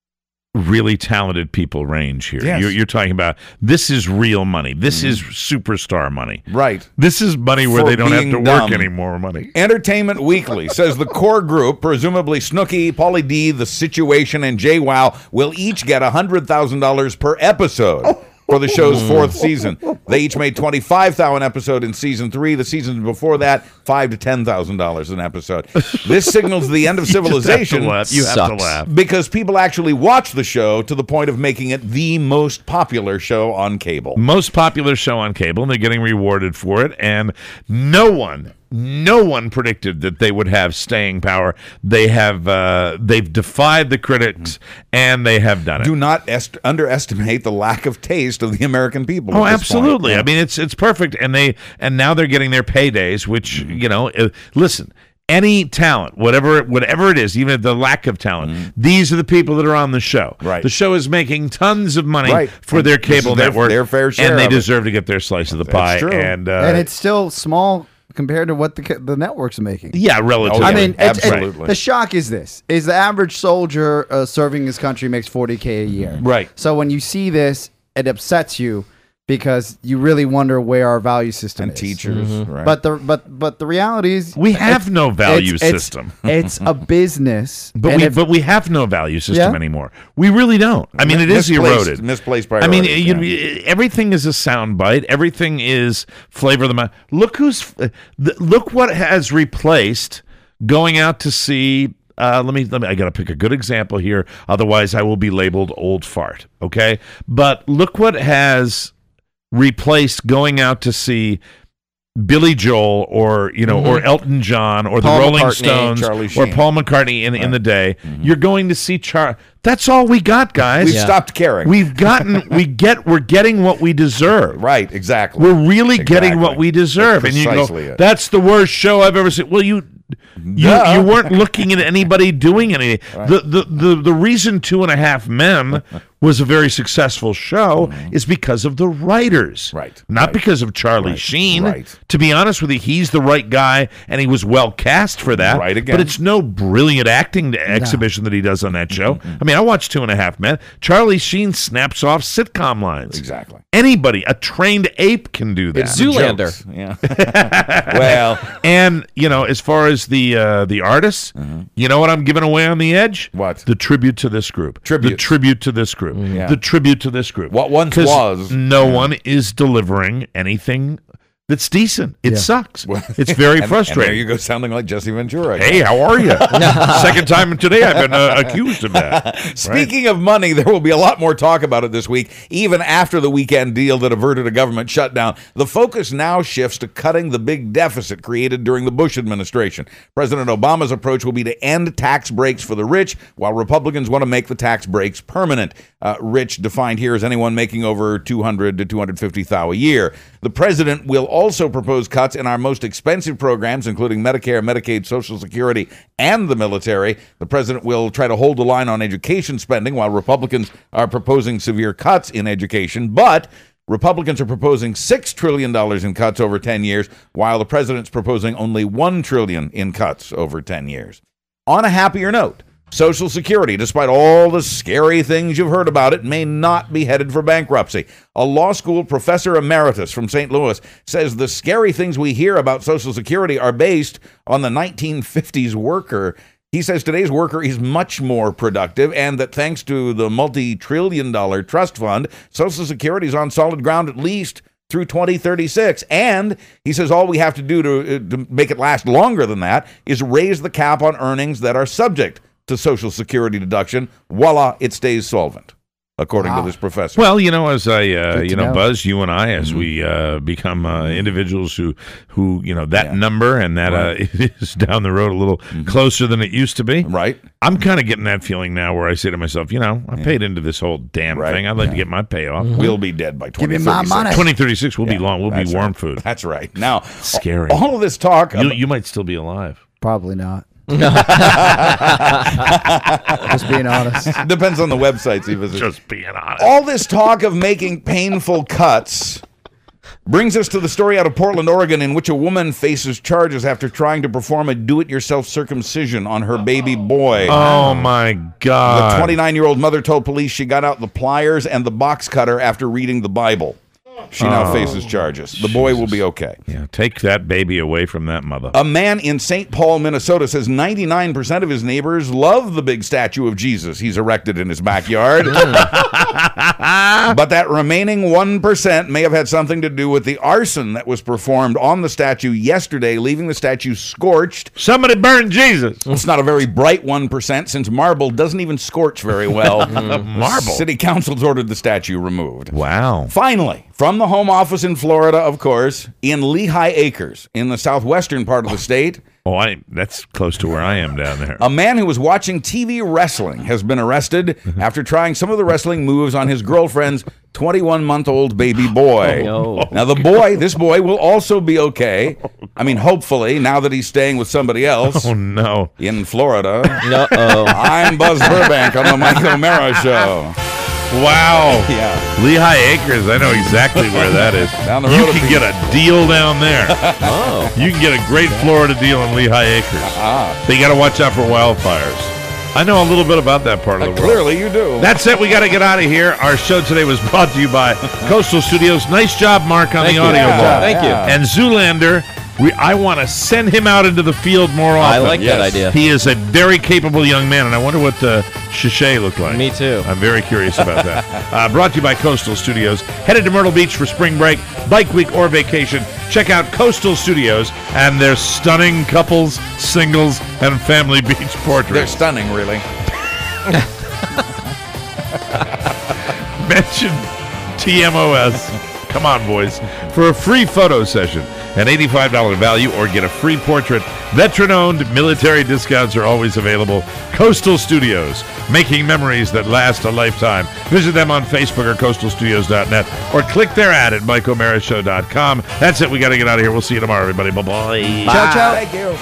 Speaker 1: really talented people range here.
Speaker 2: Yes.
Speaker 1: You're, you're talking about this is real money. This is superstar money.
Speaker 2: Right.
Speaker 1: This is money where
Speaker 2: For
Speaker 1: they don't have
Speaker 2: being
Speaker 1: to
Speaker 2: dumb.
Speaker 1: work anymore. Money.
Speaker 2: Entertainment Weekly says the core group, presumably Snooki, Pauly D, The Situation, and JWoww, will each get one hundred thousand dollars per episode for the show's fourth season. They each made twenty-five thousand dollars an episode in season three. The seasons before that, five to ten thousand dollars an episode. This signals the end of civilization.
Speaker 1: You have to laugh. You have to
Speaker 4: Sucks.
Speaker 1: laugh.
Speaker 2: Because people actually watch the show to the point of making it the most popular show on cable.
Speaker 1: Most popular show on cable, and they're getting rewarded for it. And no one, no one predicted that they would have staying power. They have, uh, they've defied the critics, and they have done it.
Speaker 2: Do not est- underestimate the lack of taste of the American people.
Speaker 1: Oh,
Speaker 2: at this point.
Speaker 1: absolutely. I mean, it's it's perfect, and they and now they're getting their paydays. Which you know, uh, listen. Any talent, whatever whatever it is, even the lack of talent,
Speaker 2: Mm-hmm.
Speaker 1: these are the people that are on the show.
Speaker 2: Right.
Speaker 1: The show is making tons of money
Speaker 2: Right.
Speaker 1: for their
Speaker 2: This is
Speaker 1: cable
Speaker 2: their-
Speaker 1: network,
Speaker 2: their fair share
Speaker 1: and they
Speaker 2: of it.
Speaker 1: deserve to get their slice of the
Speaker 2: That's
Speaker 1: pie.
Speaker 2: true.
Speaker 1: And uh,
Speaker 3: And it's still small compared to what the the network's making.
Speaker 1: yeah, relatively.
Speaker 2: Oh,
Speaker 3: I mean, it's- it-
Speaker 2: absolutely.
Speaker 3: the shock is this: is the average soldier uh, serving his country makes forty k a year.
Speaker 1: Right.
Speaker 3: So when you see this, it upsets you because you really wonder where our value system
Speaker 2: And
Speaker 3: is.
Speaker 2: teachers, right.
Speaker 3: But the but but the reality is
Speaker 1: We have
Speaker 3: it's-
Speaker 1: no value
Speaker 3: it's- it's-
Speaker 1: system.
Speaker 3: It's, a business,
Speaker 1: But
Speaker 3: and
Speaker 1: we
Speaker 3: if-
Speaker 1: but we have no value system
Speaker 3: Yeah.
Speaker 1: anymore. We really don't. I mean, it is
Speaker 2: Misplaced-
Speaker 1: eroded.
Speaker 2: misplaced
Speaker 1: I mean,
Speaker 2: priorities,
Speaker 1: you,
Speaker 2: yeah.
Speaker 1: everything is a soundbite. Everything is flavor of the month. Look who's uh, th- look what has replaced going out to see. Uh, let me let me. I got to pick a good example here. Otherwise, I will be labeled old fart. Okay, but look what has replaced going out to see Billy Joel or you know
Speaker 4: Mhm.
Speaker 1: or Elton John or
Speaker 4: Paul
Speaker 1: the Rolling
Speaker 4: McCartney,
Speaker 1: Stones
Speaker 2: Charlie
Speaker 1: or
Speaker 2: Sheen.
Speaker 1: Paul McCartney in in the day, you're going to see Char. That's all we got, guys.
Speaker 2: We've stopped caring.
Speaker 1: We've gotten we get we're getting what we deserve.
Speaker 2: Right, exactly.
Speaker 1: We're really getting
Speaker 2: Exactly.
Speaker 1: what we deserve.
Speaker 2: That's
Speaker 1: And you
Speaker 2: precisely
Speaker 1: go,
Speaker 2: it.
Speaker 1: that's the worst show I've ever seen. Well, you you,
Speaker 2: Yeah.
Speaker 1: you weren't looking at anybody doing anything. The, the the the reason Two and a Half Men was a very successful show is because of the writers.
Speaker 2: Right.
Speaker 1: Not
Speaker 2: Right.
Speaker 1: because of Charlie
Speaker 2: Right.
Speaker 1: Sheen.
Speaker 2: Right.
Speaker 1: To be honest with you, he's the right guy and he was well cast for that.
Speaker 2: Right again.
Speaker 1: But it's no brilliant acting exhibition that he does on that show. I mean, I watched Two and a Half Men. Charlie Sheen snaps off sitcom lines.
Speaker 2: Exactly.
Speaker 1: Anybody, a trained ape can do that.
Speaker 4: It's Zoolander.
Speaker 2: Jokes. Yeah. Well,
Speaker 1: And you know, as far as the uh, the artists, you know what I'm giving away on the edge?
Speaker 2: What?
Speaker 1: The tribute to this group. The
Speaker 2: Tributes.
Speaker 1: tribute to this group.
Speaker 2: Yeah.
Speaker 1: The tribute to this group.
Speaker 2: What once
Speaker 1: 'Cause
Speaker 2: was.
Speaker 1: No one is delivering anything that's decent. It sucks. It's very
Speaker 2: and-
Speaker 1: frustrating.
Speaker 2: And there you go, sounding like Jesse Ventura.
Speaker 1: Hey, how are you? Second time today I've been uh, accused of that.
Speaker 2: Speaking of money, there will be a lot more talk about it this week, even after the weekend deal that averted a government shutdown. The focus now shifts to cutting the big deficit created during the Bush administration. President Obama's approach will be to end tax breaks for the rich, while Republicans want to make the tax breaks permanent. Uh, rich defined here as anyone making over two hundred to two hundred fifty thousand dollars a year. The president will also propose cuts in our most expensive programs, including Medicare, Medicaid, Social Security, and the military. The president will try to hold the line on education spending, while Republicans are proposing severe cuts in education. But Republicans are proposing six trillion dollars in cuts over ten years, while the president's proposing only one trillion dollars in cuts over ten years. On a happier note, Social Security, despite all the scary things you've heard about it, may not be headed for bankruptcy. A law school professor emeritus from Saint Louis says the scary things we hear about Social Security are based on the nineteen fifties worker. He says today's worker is much more productive, and that thanks to the multi-trillion dollar trust fund, Social Security is on solid ground at least through twenty thirty-six. And he says all we have to do to, to make it last longer than that is raise the cap on earnings that are subject to Social Security deduction. Voila, it stays solvent, according to this professor.
Speaker 1: Well, you know, as I, uh,
Speaker 3: Good to
Speaker 1: you know,
Speaker 3: know.
Speaker 1: Buzz, you and I, as we uh, become uh, individuals who, who, you know, that
Speaker 2: Yeah.
Speaker 1: number and that uh, is down the road a little closer than it used to be.
Speaker 2: Right.
Speaker 1: I'm kind of getting that feeling now where I say to myself, you know, I paid into this whole damn
Speaker 2: Right.
Speaker 1: thing. I'd like to get my payoff.
Speaker 2: We'll be dead by
Speaker 3: Give
Speaker 2: twenty
Speaker 3: me my
Speaker 2: thirty-six.
Speaker 3: money.
Speaker 1: twenty thirty-six, we'll be
Speaker 2: Yeah,
Speaker 1: long. We'll be
Speaker 2: that's
Speaker 1: warm
Speaker 2: right.
Speaker 1: food.
Speaker 2: That's right. Now,
Speaker 1: Scary.
Speaker 2: all of this talk.
Speaker 1: You,
Speaker 2: ab-
Speaker 1: you might still be alive.
Speaker 3: Probably not. Just being honest.
Speaker 2: depends on the websites he visits.
Speaker 1: Just being honest.
Speaker 2: All this talk of making painful cuts brings us to the story out of Portland, Oregon, in which a woman faces charges after trying to perform a do-it-yourself circumcision on her baby boy.
Speaker 1: Oh, my
Speaker 2: The
Speaker 1: God.
Speaker 2: twenty-nine-year-old mother told police she got out the pliers and the box cutter after reading the Bible. She now
Speaker 1: Oh,
Speaker 2: faces charges. The boy will be okay.
Speaker 1: Yeah, take that baby away from that mother.
Speaker 2: A man in Saint Paul, Minnesota says ninety-nine percent of his neighbors love the big statue of Jesus he's erected in his backyard. But that remaining one percent may have had something to do with the arson that was performed on the statue yesterday, leaving the statue scorched.
Speaker 1: Somebody burned Jesus.
Speaker 2: It's not a very bright one percent since marble doesn't even scorch very well.
Speaker 1: Marble.
Speaker 2: City Council's ordered the statue removed.
Speaker 1: Wow.
Speaker 2: Finally, from the home office in Florida, of course, in Lehigh Acres, in the southwestern part of the state,
Speaker 1: Oh, I that's close to where I am down there.
Speaker 2: a man who was watching T V wrestling has been arrested after trying some of the wrestling moves on his girlfriend's twenty-one-month-old baby boy.
Speaker 4: Oh, no.
Speaker 2: Now, the boy, this boy, will also be okay. I mean, hopefully, now that he's staying with somebody else
Speaker 1: Oh, no.
Speaker 2: in Florida.
Speaker 4: No-oh.
Speaker 2: I'm Buzz Burbank on the Mike O'Mara Show.
Speaker 1: Wow.
Speaker 2: Yeah.
Speaker 1: Lehigh Acres, I know exactly where that is.
Speaker 2: Down the
Speaker 1: You
Speaker 2: road a
Speaker 1: can
Speaker 2: few-
Speaker 1: get a deal down there.
Speaker 4: Oh.
Speaker 1: You can get a great Florida deal in Lehigh Acres.
Speaker 2: Ah.
Speaker 1: But you got to watch out for wildfires. I know a little bit about that part of the world.
Speaker 2: Clearly, you do.
Speaker 1: That's it. We got to get out of here. Our show today was brought to you by Coastal Studios. Nice job, Mark, on
Speaker 4: Thank
Speaker 1: the
Speaker 4: you.
Speaker 1: audio
Speaker 2: Yeah,
Speaker 1: wall.
Speaker 4: Thank you.
Speaker 1: And Zoolander, we, I want to send him out into the field more often.
Speaker 4: I like
Speaker 2: Yes.
Speaker 4: that idea.
Speaker 1: He is a very capable young man, and I wonder what uh, Shishay looked like.
Speaker 4: Me too.
Speaker 1: I'm very curious about that. Uh, brought to you by Coastal Studios. Headed to Myrtle Beach for spring break, bike week, or vacation. Check out Coastal Studios and their stunning couples, singles, and family beach
Speaker 2: They're
Speaker 1: portraits.
Speaker 2: stunning, really.
Speaker 1: Mention T M O S Come on, boys. For a free photo session, an eighty-five dollars value, or get a free portrait. Veteran-owned military discounts are always available. Coastal Studios, making memories that last a lifetime. Visit them on Facebook or coastal studios dot net, or click their ad at mike o'mara show dot com. That's it. We got to get out of here. We'll see you tomorrow, everybody. Bye-bye.
Speaker 3: Ciao, ciao.
Speaker 2: Thank you.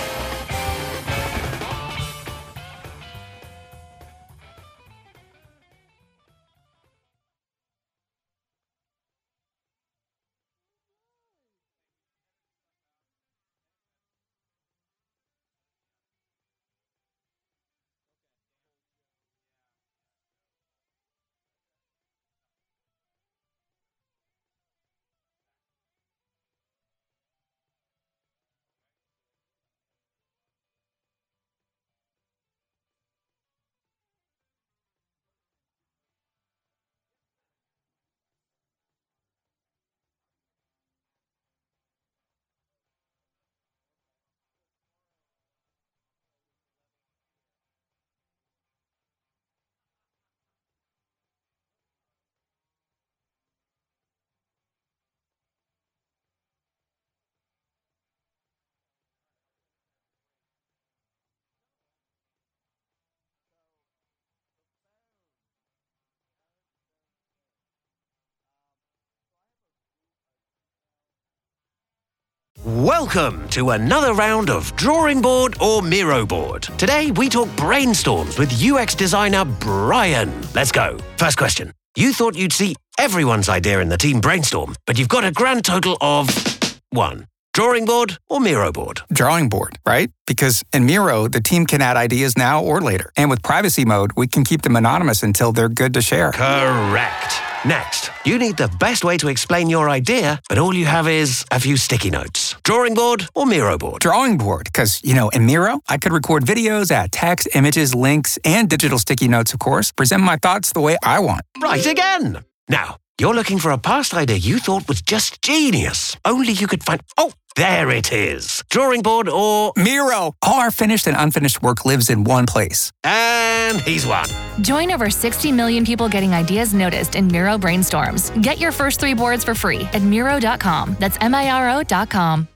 Speaker 15: Welcome to another round of Drawing Board or Miro Board. Today we talk brainstorms with U X designer Brian. Let's go. First question. You thought you'd see everyone's idea in the team brainstorm, but you've got a grand total of one. Drawing Board or Miro Board?
Speaker 16: Drawing board, right? Because in Miro, the team can add ideas now or later. And with privacy mode, we can keep them anonymous until they're good to share.
Speaker 15: Correct. Next, you need the best way to explain your idea, but all you have is a few sticky notes. Drawing Board or Miro Board?
Speaker 16: Drawing board, because, you know, in Miro, I could record videos, add text, images, links, and digital sticky notes, of course, present my thoughts the way I want.
Speaker 15: Right again. Now, you're looking for a past idea you thought was just genius. Only you could find... Oh, there it is. Drawing Board or...
Speaker 16: Miro! All our finished and unfinished work lives in one place.
Speaker 15: And he's won.
Speaker 17: Join over sixty million people getting ideas noticed in Miro Brainstorms. Get your first three boards for free at miro dot com. That's M I R O dot com.